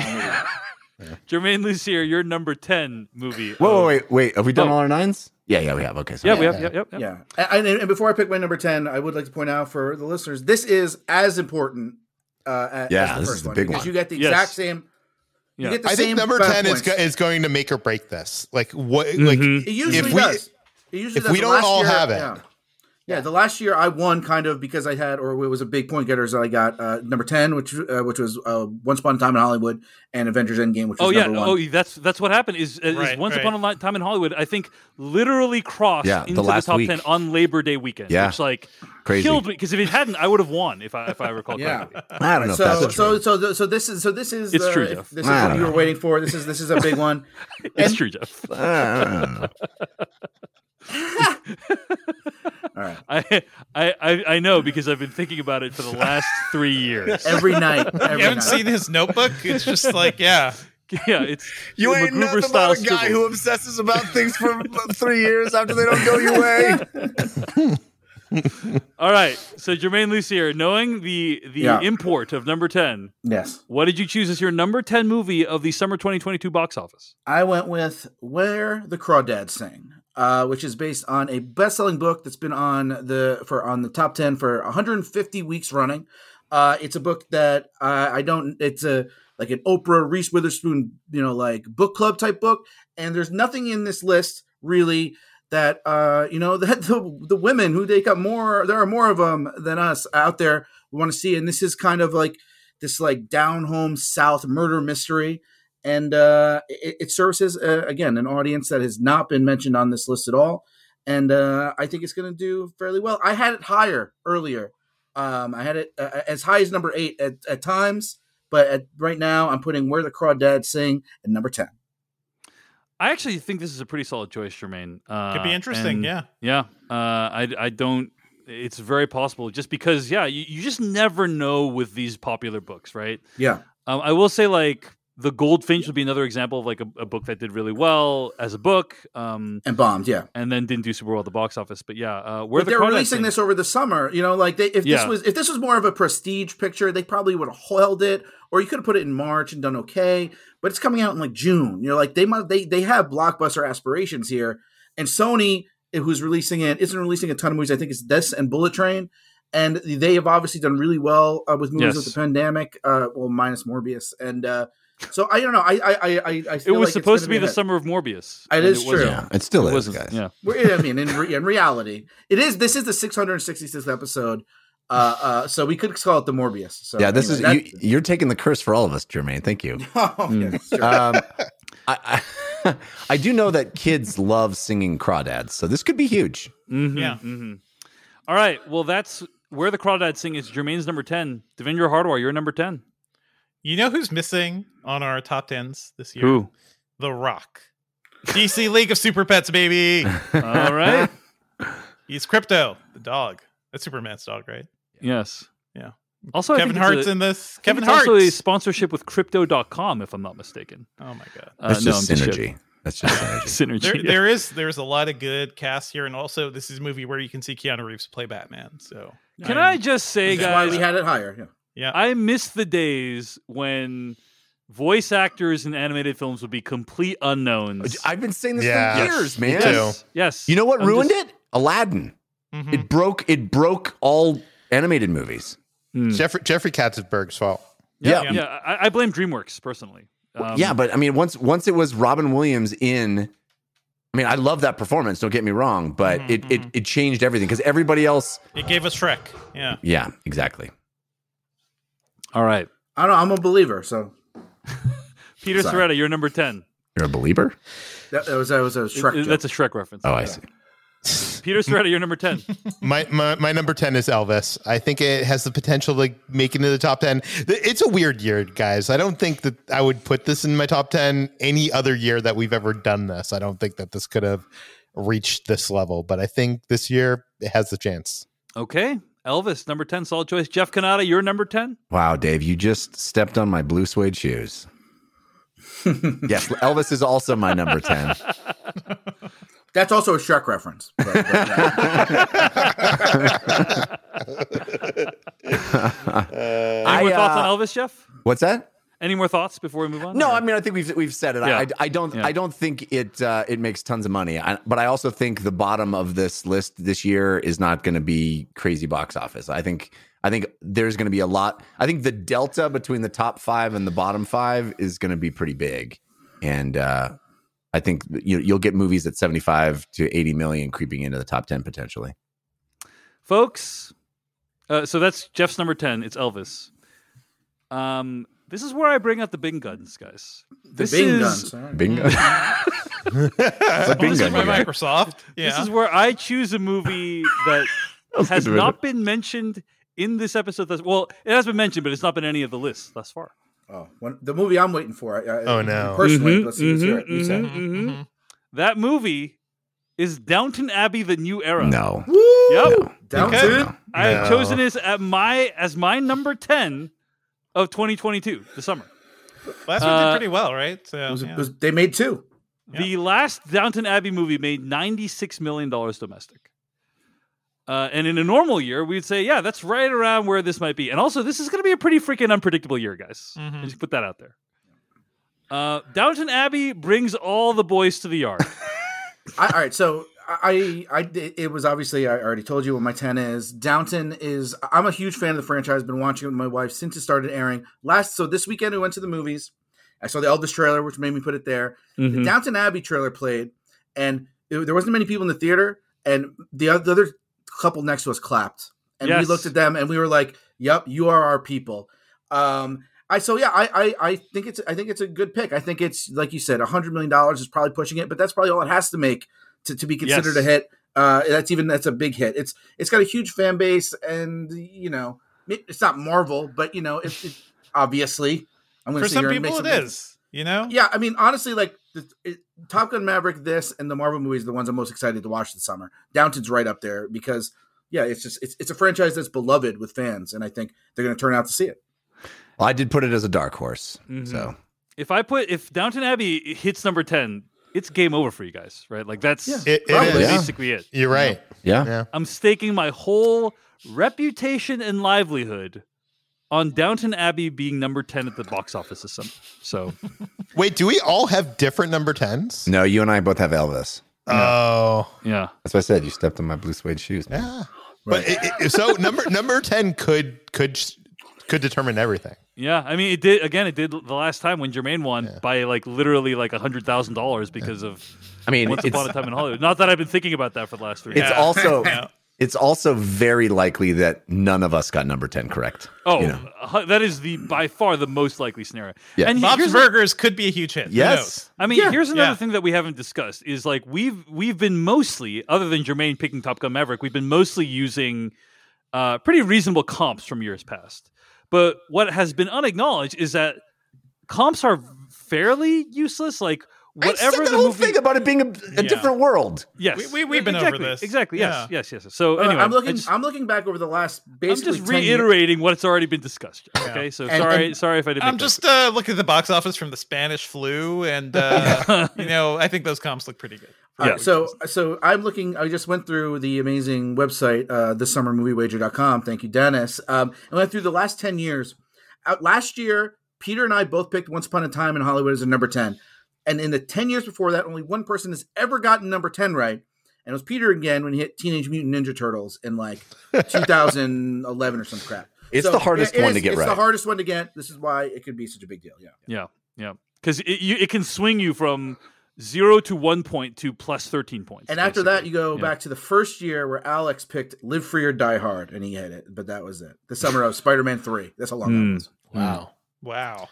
Jermaine Lucier, your number ten movie. Whoa, of- wait, wait. Have we done Oh. all our nines? Yeah, yeah, we have. Okay, so Yeah, we have. Yep, yep, yep. yeah. And, and before I pick my number ten, I would like to point out for the listeners, this is as important uh, as Yeah, as the this first is the one big because one. you get the Yes. exact same. You Yeah. get the I same think number amount of ten is points. go- is going to make or break this. Like what? Like Mhm. It usually if we- does. It usually if does. we The don't last all year- have it. Yeah. Yeah, the last year I won kind of because I had, or it was a big point getter. So I got uh, number ten, which uh, which was uh, Once Upon a Time in Hollywood, and Avengers Endgame, which was Oh yeah, number one. oh that's that's what happened. Is, is Right, Once right. Upon a Li- Time in Hollywood, I think, literally crossed Yeah, the into the, last top week. ten on Labor Day weekend. Yeah. which like Crazy. killed me because if it hadn't, I would have won if I if I recall Yeah. correctly. I don't know So if that's so true. so th- so this is so this is It's the, true, if Jeff. this is I what don't you were know. waiting for. This is this is a big one. It's And- true, Jeff. I don't know. All right, I, I I I know because I've been thinking about it for the last three years. every night. Every You haven't night. seen his notebook? It's just like, yeah. Yeah, it's You ain't MacGruber nothing style about a guy scribbles. who obsesses about things for three years after they don't go your way. All right, so Jermaine Lucier, knowing the the Yeah. import of number ten, Yes, what did you choose as your number ten movie of the summer twenty twenty-two box office? I went with Where the Crawdads Sing, uh, which is based on a best-selling book that's been on the for on the top ten for one hundred fifty weeks running. Uh, it's a book that uh, I don't. It's a like an Oprah Reese Witherspoon, you know, like book club type book, and there's nothing in this list really that uh, you know that the the women who take up more. There are more of them than us out there. We want to see, and this is kind of like this like down home South murder mystery. And uh, it, it services, uh, again, an audience that has not been mentioned on this list at all. And uh, I think it's going to do fairly well. I had it higher earlier. Um, I had it uh, as high as number eight at, at times. But at, right now, I'm putting Where the Crawdads Sing at number ten. I actually think this is a pretty solid choice, Jermaine. Uh, Could be interesting, and- yeah. Yeah. Uh, I, I don't, it's very possible just because, yeah, you, you just never know with these popular books, right? Yeah. Um, I will say, like, The Goldfinch would be another example of like a, a book that did really well as a book, um, And bombed, yeah. and then didn't do super well at the box office. But yeah, uh, where But the they're Crawdads releasing Sing- this over the summer. You know, like they, if Yeah. this was if this was more of a prestige picture, they probably would have held it, or you could have put it in March and done okay. But it's coming out in like June. You're like they must they they have blockbuster aspirations here, and Sony, who's releasing it, isn't releasing a ton of movies. I think it's this and Bullet Train, and they have obviously done really well uh, with movies Yes. with the pandemic. Uh, well, minus Morbius, and uh, so I don't know. I I I I, I It feel was like supposed it's to be gonna the a- summer of Morbius. It and is wasn't. true. Yeah, it still It is, wasn't. guys. Yeah. We're- I mean, in, re- in reality, it is. This is the six hundred sixty-sixth episode, uh, uh, so we could call it the Morbius. So Yeah, this anyway, is you, you're taking the curse for all of us, Jermaine. Thank you. that- oh, yeah, that's true. Um, I, I, I do know that kids love singing crawdads, so this could be huge. Mhm, Yeah. mhm. All right. Well, that's Where the Crawdads Sing is Jermaine's number ten. Devendra Hardwar, you're number ten. You know who's missing on our top tens this year? Who? The Rock. D C League of Super Pets, baby. All right. He's Crypto, the dog. That's Superman's dog, right? Yes. Yeah. Also, I Kevin think it's Hart's a- in this. I think Kevin it's Hart. also a sponsorship with crypto dot com, if I'm not mistaken. Oh my god. Uh, That's no, just I'm synergy. kidding. That's just synergy. Synergy. There, yeah. there is there's a lot of good cast here, and also this is a movie where you can see Keanu Reeves play Batman. So Can I'm- I just say, That's why guys, we had it higher. Yeah. Yeah, I miss the days when voice actors in animated films would be complete unknowns. I've been saying this Yeah. for years, man. too. yes, yes. You know what I'm ruined just- it? Aladdin. Mhm. It broke. It broke all animated movies. Jeffrey Jeffrey Katzenberg's fault. Yeah, Yeah. yeah. I, I blame DreamWorks personally. Um, yeah, but I mean, once once it was Robin Williams in, I mean, I love that performance. Don't get me wrong, but Mhm, it, it it changed everything because everybody else. it gave us Shrek. Yeah, Yeah, exactly. all right, I don't know. I'm a believer. So Peter Sorry. Soretta, you're number ten. You're a believer. that, that was that was a Shrek. joke. That's a Shrek reference. Oh, I see. Peter Soretta, you're number ten. My, my my number ten is Elvis. I think it has the potential to make it into the top ten. It's a weird year, guys. I don't think that I would put this in my top ten any other year that we've ever done this. I don't think that this could have reached this level, but I think this year it has the chance. Okay, Elvis, number ten, solid choice. Jeff Kanata, you're number ten. Wow, Dave, you just stepped on my blue suede shoes. Yes, Elvis is also my number ten. That's also a Shrek reference. But, but, yeah. Any more I, thoughts uh, on Elvis, Jeff? What's that? Any more thoughts before we move on? No, Or- I mean I think we've we've said it. Yeah. I, I I don't Yeah. I don't think it uh, it makes tons of money. I, but I also think the bottom of this list this year is not going to be crazy box office. I think I think there's going to be a lot. I think the delta between the top five and the bottom five is going to be pretty big, and uh, I think you you'll get movies at seventy-five to eighty million creeping into the top ten potentially. folks. Uh, so that's Jeff's number ten. It's Elvis. Um, this is where I bring out the big guns, guys. The This Bing is guns. all right. Bingo. It's a bingo. Sponsored by you guys. Microsoft. Yeah, this is where I choose a movie that was has good to not been mentioned in this episode. Thus, well, it has been mentioned, but it's not been any of the lists thus far. Oh, when, the movie I'm waiting for. I, I, Oh, no. Personally, Mhm, let's see. Let's hear it. mhm, You said. mhm. Mhm, mhm. That movie is Downton Abbey: The New Era. No. Yep. Down Okay. to No. I have No. chosen it at my as my number ten of twenty twenty-two, the summer. Last one Uh, did pretty well, right? So, it was, yeah. it was, they made two. The last Downton Abbey movie made ninety-six million dollars domestic. Uh, and in a normal year, we'd say, yeah, that's right around where this might be. And also, this is going to be a pretty freaking unpredictable year, guys. Mhm. Just put that out there. Uh, Downton Abbey brings all the boys to the yard. I, all right, so I, I, it was obviously I already told you what my ten is. Downton is. I'm a huge fan of the franchise. Been watching it with my wife since it started airing last. So this weekend we went to the movies. I saw the Elvis trailer, which made me put it there. The Mhm. Downton Abbey trailer played, and it, there wasn't many people in the theater. And the, oth- the other couple next to us clapped, and we Yes. looked at them and we were like, "Yep, you are our people." Um, I so yeah, I, I I think it's I think it's a good pick. I think it's like you said, a hundred million dollars is probably pushing it, but that's probably all it has to make to, to be considered Yes. a hit. Uh, that's even that's a big hit. It's it's got a huge fan base, and you know it, it's not Marvel, but you know it, it obviously I'm going For to some people, it is. You know, Yeah, I mean honestly, like the, it, Top Gun Maverick, this and the Marvel movies are the ones I'm most excited to watch this summer. Downton's right up there because yeah, it's just it's it's a franchise that's beloved with fans, and I think they're going to turn out to see it. Well, I did put it as a dark horse. Mhm. So If I put if Downton Abbey hits number ten, it's game over for you guys, right? Like that's Yeah. It, it Probably. is. Yeah. basically it. You're right. yeah. Yeah. I'm staking my whole reputation and livelihood on Downton Abbey being number ten at the box office this summer. So Wait, do we all have different number tens? No, you and I both have Elvis. Oh, yeah. That's what I said. You stepped on my blue suede shoes. Man. yeah. But it, it, so number number ten could could could determine everything. Yeah, I mean, it did again. It did the last time when Jermaine won Yeah. by like literally like a hundred thousand dollars because of I mean, Once it's, Upon a Time in Hollywood. Not that I've been thinking about that for the last three. it's years. Yeah. also Yeah. it's also very likely that none of us got number ten correct. Oh, you know. uh, that is the by far the most likely scenario. Yeah. And Bob's here's the- Burgers could be a huge hit. Who Yes. knows? I mean, Yeah. here's another Yeah. thing that we haven't discussed is like we've we've been mostly, other than Jermaine picking Top Gun Maverick, we've been mostly using uh, pretty reasonable comps from years past. But what has been unacknowledged is that comps are fairly useless. Like I said whatever the the whole movie. thing about it being a, a Yeah. different world. Yes, We- we- we've been over exactly, this. Exactly. Yes. Yeah. Yes. Yes. yes. So Uh, anyway, I'm looking. I just, I'm looking back over the last I'm basically just ten years. reiterating what's already been discussed. Okay. So And- sorry. and- sorry if I didn't. I'm make that just uh, looking at the box office from the Spanish flu, and uh, you know, I think those comps look pretty good. All right, Yeah. so so I'm looking. I just went through the amazing website, uh, this summer movie wager dot com. Thank you, Dennis. Um, and went through the last ten years. Out last year, Peter and I both picked Once Upon a Time in Hollywood as a number ten. And in the ten years before that, only one person has ever gotten number ten right. And it was Peter again when he hit Teenage Mutant Ninja Turtles in like two thousand eleven or some crap. It's So, the hardest it- it one is- to get it's right. the hardest one to get. This is why it could be such a big deal. Yeah. Yeah. Yeah. Because it, you, it can swing you from zero to one point to plus thirteen points. And after that, basically. you go Yeah. back to the first year where Alex picked Live Free or Die Hard, and he hit it. But that was it. The summer of Spider-Man three. That's how long Hmm. that was. Wow. Wow.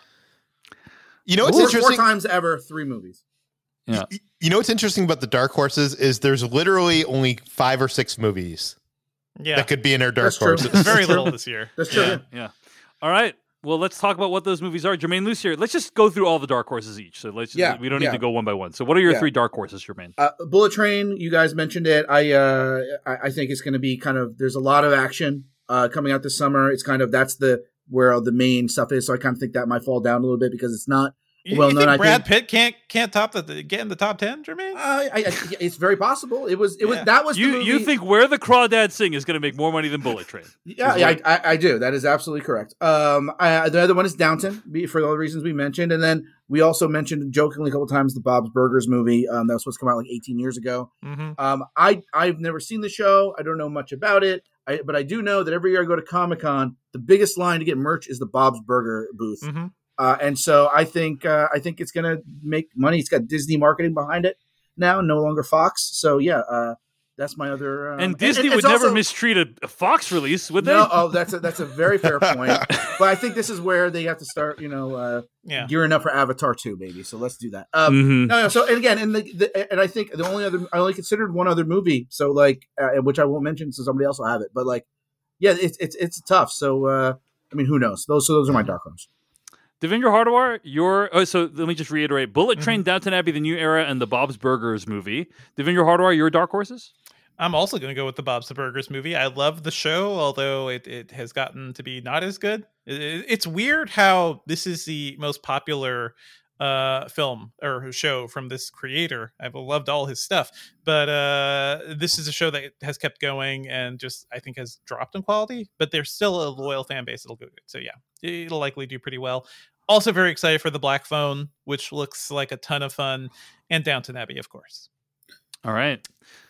You know what's Four, interesting? four times ever, three movies. Yeah. Y- You know what's interesting about the dark horses is there's literally only five or six movies Yeah. that could be in our dark That's true. horses. Very little this year. That's true. Yeah. Yeah. All right. Well, let's talk about what those movies are. Jermaine Lucier, let's just go through all the dark horses each. So let's. Yeah, We don't yeah. need to go one by one. So what are your Yeah. three dark horses, Jermaine? Uh, Bullet Train, you guys mentioned it. I uh, I, I think it's going to be kind of. There's a lot of action uh, coming out this summer. It's kind of that's the where the main stuff is. So I kind of think that might fall down a little bit because it's not. You, Well, you no, think I Brad think- Pitt can't can't top the, the get in the top ten, Jermaine? Uh, I, I, it's very possible. It was. It was. Yeah. That was. You the movie. you think Where the Crawdads Sing is going to make more money than Bullet Train? Yeah, is yeah, what- I, I, I do. That is absolutely correct. Um, I, the other one is Downton, be- for all the reasons we mentioned, and then we also mentioned jokingly a couple times the Bob's Burgers movie. Um, that was supposed to come out like eighteen years ago. Mm-hmm. Um, I I've never seen the show. I don't know much about it. I, but I do know that every year I go to Comic Con, the biggest line to get merch is the Bob's Burger booth, Mm-hmm. uh, and so I think uh, I think it's gonna make money. It's got Disney marketing behind it now, no longer Fox. So yeah, uh, that's my other. Um, And Disney it's would never also- mistreat a, a Fox release, would they? No, oh, that's a, that's a very fair point. But I think this is where they have to start, you know, uh, Yeah. gearing up for Avatar two, baby. So let's do that. Um, Mhm. No, no. So and again, and the, the and I think the only other I only considered one other movie. So like, uh, which I won't mention, so somebody else will have it. But like, yeah, it's it's it's tough. So uh, I mean, who knows? Those so those are my dark horses. Devendra Hardawar, your oh, so let me just reiterate: Bullet Mm-hmm. Train, Downton Abbey, The New Era, and the Bob's Burgers movie. Devendra Hardawar, your dark horses? I'm also going to go with the Bob's the Burgers movie. I love the show, although it, it has gotten to be not as good. It, it- it's weird how this is the most popular uh, film or show from this creator. I've loved all his stuff, but uh, this is a show that has kept going and just I think has dropped in quality. But there's still a loyal fan base that'll go good. So yeah, it'll likely do pretty well. Also very excited for the Black Phone, which looks like a ton of fun, and Downton Abbey, of course. All right.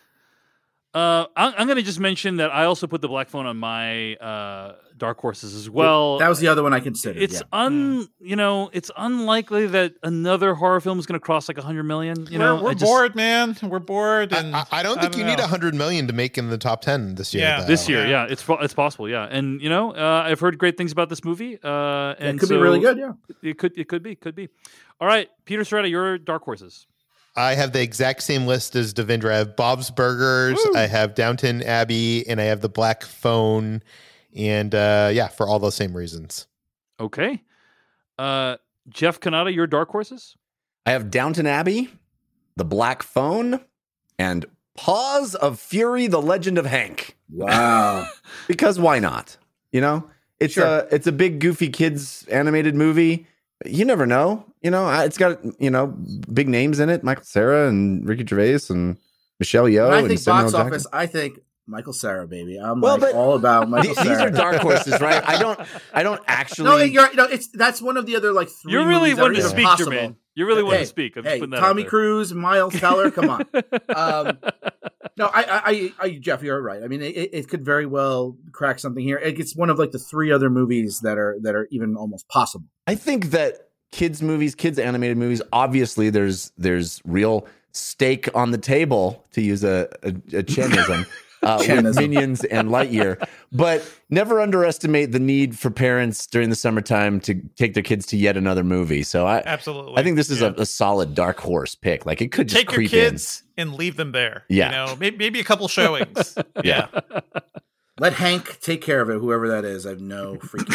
Uh, I'm, I'm going to just mention that I also put the Black Phone on my uh, dark horses as well. That was the other one I considered. it's yeah. un, you know, it's unlikely that another horror film is going to cross like a hundred million. You know, we're we're I just- bored, man. We're bored, and I, I- I don't think you need know. a hundred million to make in the top ten this year. Yeah. though. This year, Yeah. yeah, it's po- it's possible, yeah, and you know, uh, I've heard great things about this movie, uh, Yeah, and it could so be really good. Yeah. It could, it could be, could be. All right, Peter Serrata, your dark horses. I have the exact same list as Devendra. I have Bob's Burgers, Woo. I have Downton Abbey, and I have the Black Phone. And uh, yeah, for all those same reasons. Okay, uh, Jeff Kanata, your dark horses. I have Downton Abbey, The Black Phone, and Paws of Fury: The Legend of Hank. Wow. Because why not? You know, it's Sure. a it's a big goofy kids animated movie. You never know. You know, I- it's got you know big names in it: Michael Cera and Ricky Gervais and Michelle Yeoh. When I and think Samuel box Jackson. office, I think Michael Cera, baby. I'm Well, like but all about Michael These, these Cera. are dark horses, right? I don't I don't actually. No, you're no. It's that's one of the other like three. You're really movies that wanting are to even speak, possible. Jermaine. You really want Hey, to speak. I'm Hey, just putting that Tommy out there. Cruise, Miles Teller, come on. Um, no, I, I, I, I, Jeff, you're right. I mean, it, it could very well crack something here. It's one of like the three other movies that are that are even almost possible. I think that kids movies, kids animated movies, obviously there's there's real stake on the table, to use a a, a Chenism, uh, with Chenism. Minions and Lightyear. But never underestimate the need for parents during the summertime to take their kids to yet another movie. So I Absolutely. I think this is Yeah. a, a solid dark horse pick. Like it could just Take your creep kids and leave them there. Yeah. You know, maybe, maybe a couple showings. Yeah. Let Hank take care of it, whoever that is. I have no freaking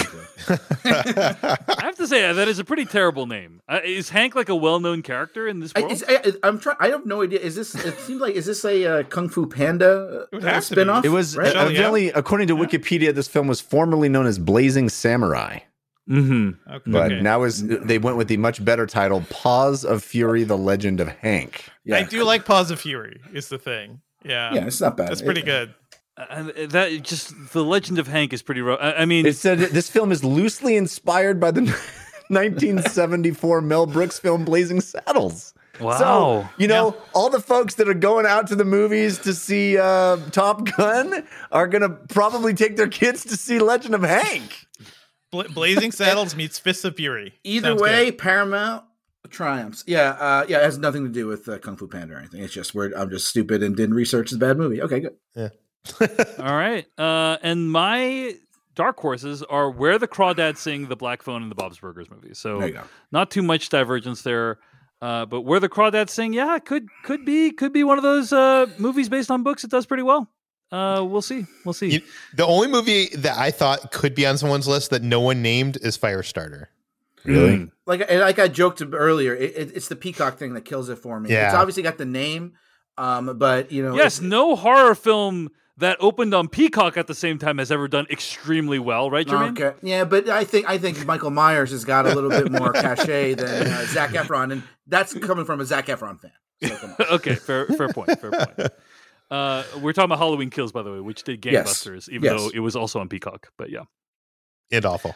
clue. I have to say that is a pretty terrible name. Uh, is Hank like a well-known character in this I, world? it's, I, I'm trying. I have no idea. Is this? It seems like is this a uh, Kung Fu Panda It would uh, have to be. spinoff? It was right? uh, evidently, according to Wikipedia, this film was formerly known as Blazing Samurai, Mm-hmm. Okay. but okay. now is they went with the much better title, Paws of Fury: The Legend of Hank. Yeah. I do like Paws of Fury. Is the thing. Yeah. Yeah, it's not bad. That's pretty It- good. Uh, that just the Legend of Hank is pretty rough. I, I mean, It said that this film is loosely inspired by the nineteen seventy-four Mel Brooks film Blazing Saddles. wow. So, you know, all the folks that are going out to the movies to see uh, Top Gun are going to probably take their kids to see Legend of Hank. Bla- Blazing Saddles meets Fists of Fury. Either Sounds way, good. Paramount triumphs. Yeah, uh, yeah, it has nothing to do with uh, Kung Fu Panda or anything. It's just where I'm just stupid and didn't research this bad movie. Okay, good. All right. Uh, and my dark horses are Where the Crawdads Sing, The Black Phone, and the Bob's Burgers movies. So There you go. not too much divergence there. Uh, but Where the Crawdads Sing, yeah, could could be could be one of those uh, movies based on books. It does pretty well. Uh, we'll see. We'll see. You- the only movie that I thought could be on someone's list that no one named is Firestarter. Really? Mm. Like, and like I joked earlier, it, it, it's the Peacock thing that kills it for me. Yeah. It's obviously got the name, um, but you know, Yes, it's- no horror film that opened on Peacock at the same time has ever done extremely well, right, Jermaine? Okay. Yeah, but I think I think Michael Myers has got a little bit more cachet than uh, Zac Efron, and that's coming from a Zac Efron fan. So come on. Okay, fair fair point. Fair point. Uh, we're talking about Halloween Kills, by the way, which did Yes. gangbusters, even Yes. though it was also on Peacock. But yeah, It awful.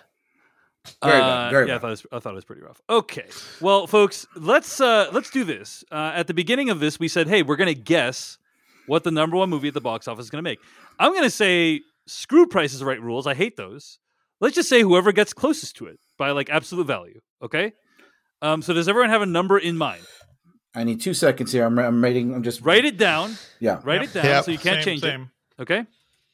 Very Uh, bad, very yeah, I bad. thought, it was, I thought it was pretty rough. Okay, well, folks, let's uh, let's do this. Uh, at the beginning of this, we said, hey, we're gonna guess what the number one movie at the box office is gonna make. I'm gonna say, screw Price is Right rules. I hate those. Let's just say whoever gets closest to it by like absolute value. Okay. Um, so does everyone have a number in mind? I need two seconds here. I'm I'm writing. I'm just Write it down. Yeah. Write it down Yep. so you can't Same, change same. it. Okay.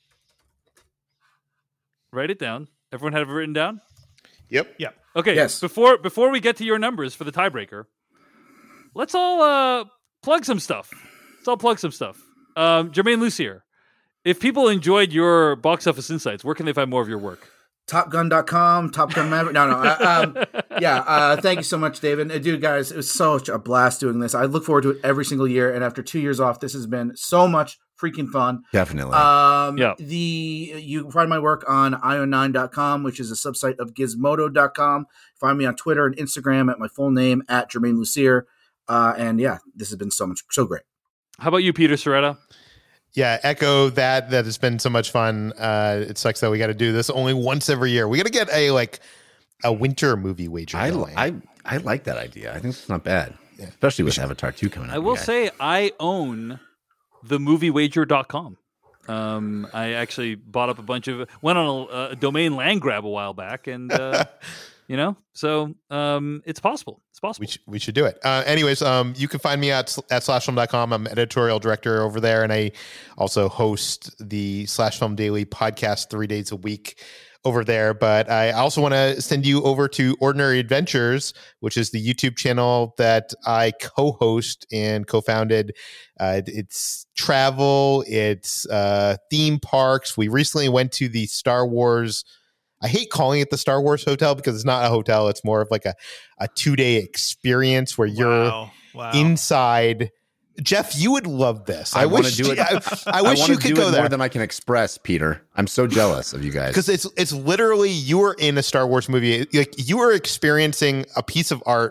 Write it down. Everyone have it written down? Yep. Yeah. Okay. Yes. Before before we get to your numbers for the tiebreaker, let's all uh, plug some stuff. Let's all plug some stuff. Um, Jermaine Lucier, if people enjoyed your box office insights, where can they find more of your work? Top Gun dot com, Top Gun Maverick. No, no. Uh, um, yeah. Uh, thank you so much, David. Uh, dude, guys, it was such a blast doing this. I look forward to it every single year. And after two years off, this has been so much freaking fun. Definitely. Um, Yeah. The you can find my work on I O nine dot com, which is a subsite of Gizmodo dot com. Find me on Twitter and Instagram at my full name at Jermaine Lucier. Uh, and yeah, this has been so much so great. How about you, Peter Soretta? Yeah, echo that. That has been so much fun. Uh, it sucks that we got to do this only once every year. We got to get a like a winter movie wager. I, going. I I like that idea. I think it's not bad, especially with Avatar two coming up. I will guys. say I own the movie wager dot com. Um, I actually bought up a bunch of went on a, a domain land grab a while back, and uh, you know, so um, it's possible. It's possible. We, sh- we should do it. Uh, anyways, um, you can find me at, sl- at slash film dot com. I'm editorial director over there, and I also host the Slash Film Daily podcast three days a week over there. But I also want to send you over to Ordinary Adventures, which is the YouTube channel that I co-host and co-founded. Uh, it's travel, it's uh, theme parks. We recently went to the Star Wars I hate calling it the Star Wars Hotel because it's not a hotel. It's more of like a, a two-day experience where you're Wow. Wow. inside. Jeff, you would love this. I, I, want wish to do it. I, I wish wanna you could do go it there more than I can express, Peter. I'm so jealous of you guys. because it's it's literally you are in a Star Wars movie. Like you are experiencing a piece of art,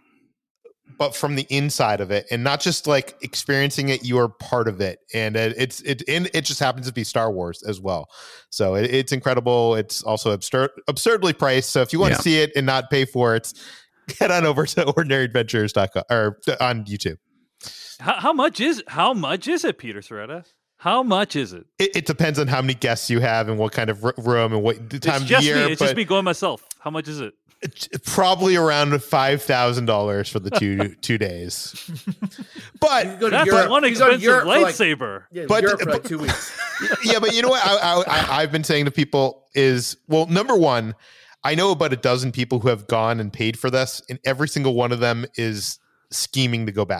but from the inside of it, and not just like experiencing it. You are part of it, and it, it's it and it just happens to be Star Wars as well. So it, it's incredible. It's also absurd, absurdly priced. So if you want Yeah. to see it and not pay for it, head on over to ordinary adventures dot com or on YouTube. How, how much is how much is it, Peter Soretta? How much is it? It, it depends on how many guests you have and what kind of r- room and what the time It's of just year. me. It's but just me going myself. How much is it? it's probably around five thousand dollars for the two two days. But Go to That's Europe. one You go to expensive Europe for like- lightsaber. Yeah, But- Europe for like but- two weeks. yeah, but you know what I, I, I, I've been saying to people is, well, number one, I know about a dozen people who have gone and paid for this, and every single one of them is scheming to go back.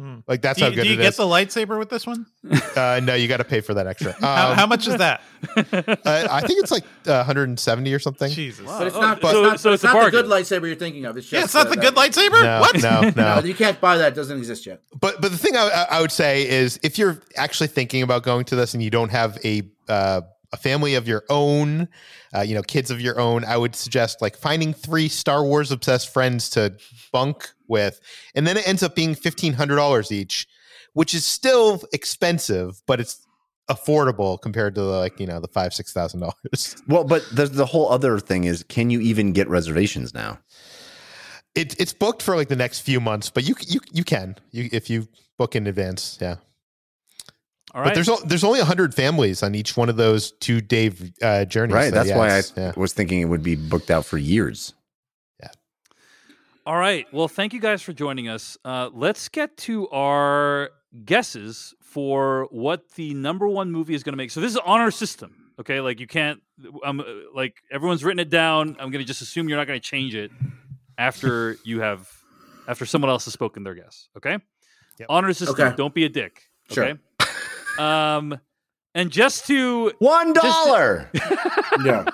Hmm. Like that's do how you, good do you it get is. the lightsaber with this one? Uh, no, you got to pay for that extra. Um, how, how much is that? uh, I think it's like uh, one hundred seventy or something. Jesus. But it's Oh, not. so- it's not, so but it's it's a not the bargain. good lightsaber you're thinking of. It's just Yeah, it's not uh, the that- good lightsaber. No, What? no, No, no. you can't buy that. It doesn't exist yet. But but the thing I, I would say is if you're actually thinking about going to this and you don't have a uh, a family of your own, uh, you know, kids of your own, I would suggest like finding three Star Wars obsessed friends to bunk with, and then it ends up being fifteen hundred dollars each, which is still expensive, but it's affordable compared to like you know the five six thousand dollars. Well, but the the whole other thing is, can you even get reservations now? It, it's booked for like the next few months, but you you you can you if you book in advance, yeah. All right. But there's o- there's only one hundred families on each one of those two day uh, journeys. Right. so That's why I yes, yeah. was thinking it would be booked out for years. All right. Well, thank you guys for joining us. Uh, let's get to our guesses for what the number one movie is going to make. So this is on our system. Okay. Like you can't, um, uh, like everyone's written it down. I'm going to just assume you're not going to change it after you have, after someone else has spoken their guess. Okay. Yep. On our system. Okay. Don't be a dick. Sure. Okay. um, and just to, One dollar. Yeah.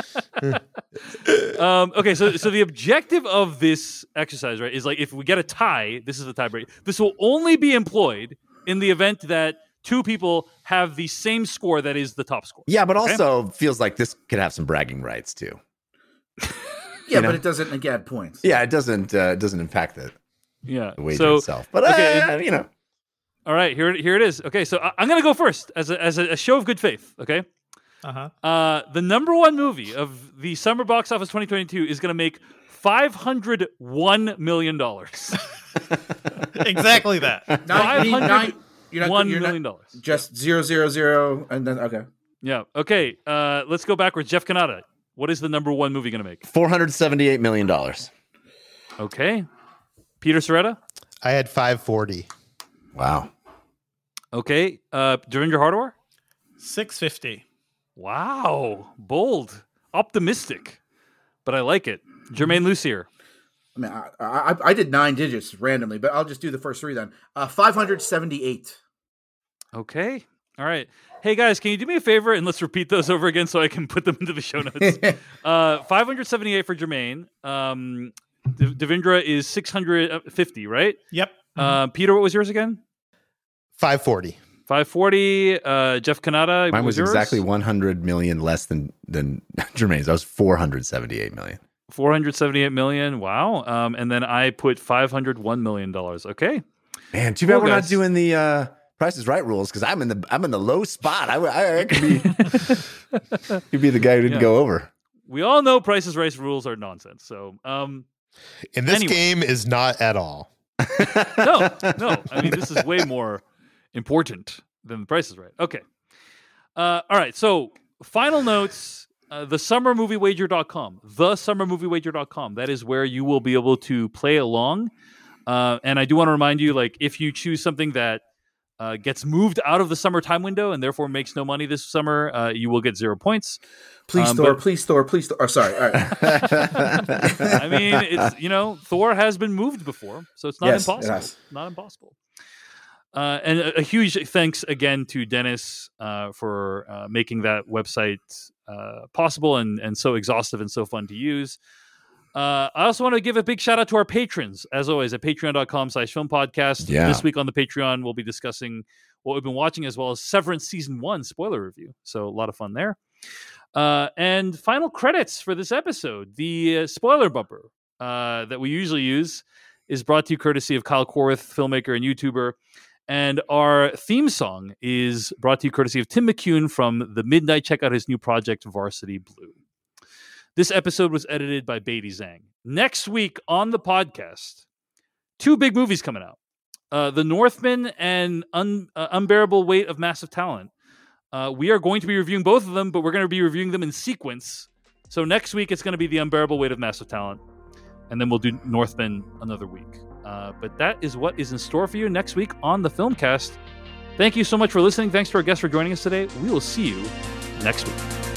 um, okay, so so the objective of this exercise, right, is like if we get a tie, this is the tiebreak. This will only be employed in the event that two people have the same score that is the top score. Yeah, but Okay. also feels like this could have some bragging rights too. Yeah, You know? but it doesn't negate points. Yeah, it doesn't uh, it doesn't impact the, Yeah. the wager So itself. But okay, uh, you know, all right, here here it is. Okay, so I, I'm gonna go first as a, as a, a show of good faith. Okay. Uh-huh. Uh, the number one movie of the summer box office twenty twenty-two is going to make five hundred one million dollars. Exactly that. Nine, you need nine, you're not, One you're million not, dollars. just zero zero zero, and then okay. Yeah. Okay. Uh, let's go backwards. Jeff Kanata, what is the number one movie going to make? four hundred seventy-eight million dollars. Okay. Peter Soretta? I had five forty. Wow. Okay. Uh, Devendra Hardawar? six fifty. Wow. Bold. Optimistic. But I like it. Jermaine Lucier? I mean, I, I, I did nine digits randomly, but I'll just do the first three then. Uh, five hundred seventy-eight. Okay. All right. Hey, guys, can you do me a favor and let's repeat those over again so I can put them into the show notes? uh, five hundred seventy-eight for Jermaine. Um, De- Devendra is six hundred fifty, right? Yep. Uh, Peter, what was yours again? five forty. five forty. Uh, Jeff Kanata, Mine what was yours? exactly one hundred million less than than Jermaine's. I was four hundred seventy-eight million. four hundred seventy-eight million. Wow. Um, and then I put five hundred one million dollars. Okay. Man, too bad Cool, we're not guys. doing the uh, Price is Right rules because I'm in the I'm in the low spot. I, I, I could be could be the guy who didn't Yeah. go over. We all know Price is Right rules are nonsense. So, um, And this Anyway. game is not at all. no, no. I mean, this is way more important than the Price is Right. Okay. Uh, all right. So, final notes. Uh, the summer movie wager dot com. the summer movie wager dot com. That is where you will be able to play along. Uh, and I do want to remind you, like, if you choose something that uh, gets moved out of the summer time window and therefore makes no money this summer, uh, you will get zero points. Please, Um, Thor, but- please, Thor, please, Thor. Oh, sorry. All right. I mean, it's, you know, Thor has been moved before, so it's not Yes, it impossible. has. Not impossible. Uh, and a, a huge thanks again to Dennis uh, for uh, making that website uh, possible and, and so exhaustive and so fun to use. Uh, I also want to give a big shout out to our patrons, as always, at patreon.com slash film podcast. Yeah. This week on the Patreon, we'll be discussing what we've been watching as well as Severance Season one spoiler review. So a lot of fun there. Uh, and final credits for this episode. The uh, spoiler bumper uh, that we usually use is brought to you courtesy of Kyle Korth, filmmaker and YouTuber. And our theme song is brought to you courtesy of Tim McCune from The Midnight. Check out his new project, Varsity Blue. This episode was edited by Beatty Zhang. Next week on the podcast, two big movies coming out. Uh, The Northman and Un- uh, Unbearable Weight of Massive Talent. Uh, we are going to be reviewing both of them, but we're going to be reviewing them in sequence. So next week, it's going to be The Unbearable Weight of Massive Talent. And then we'll do Northman another week. Uh, but that is what is in store for you next week on the Filmcast. Thank you so much for listening. Thanks to our guests for joining us today. We will see you next week.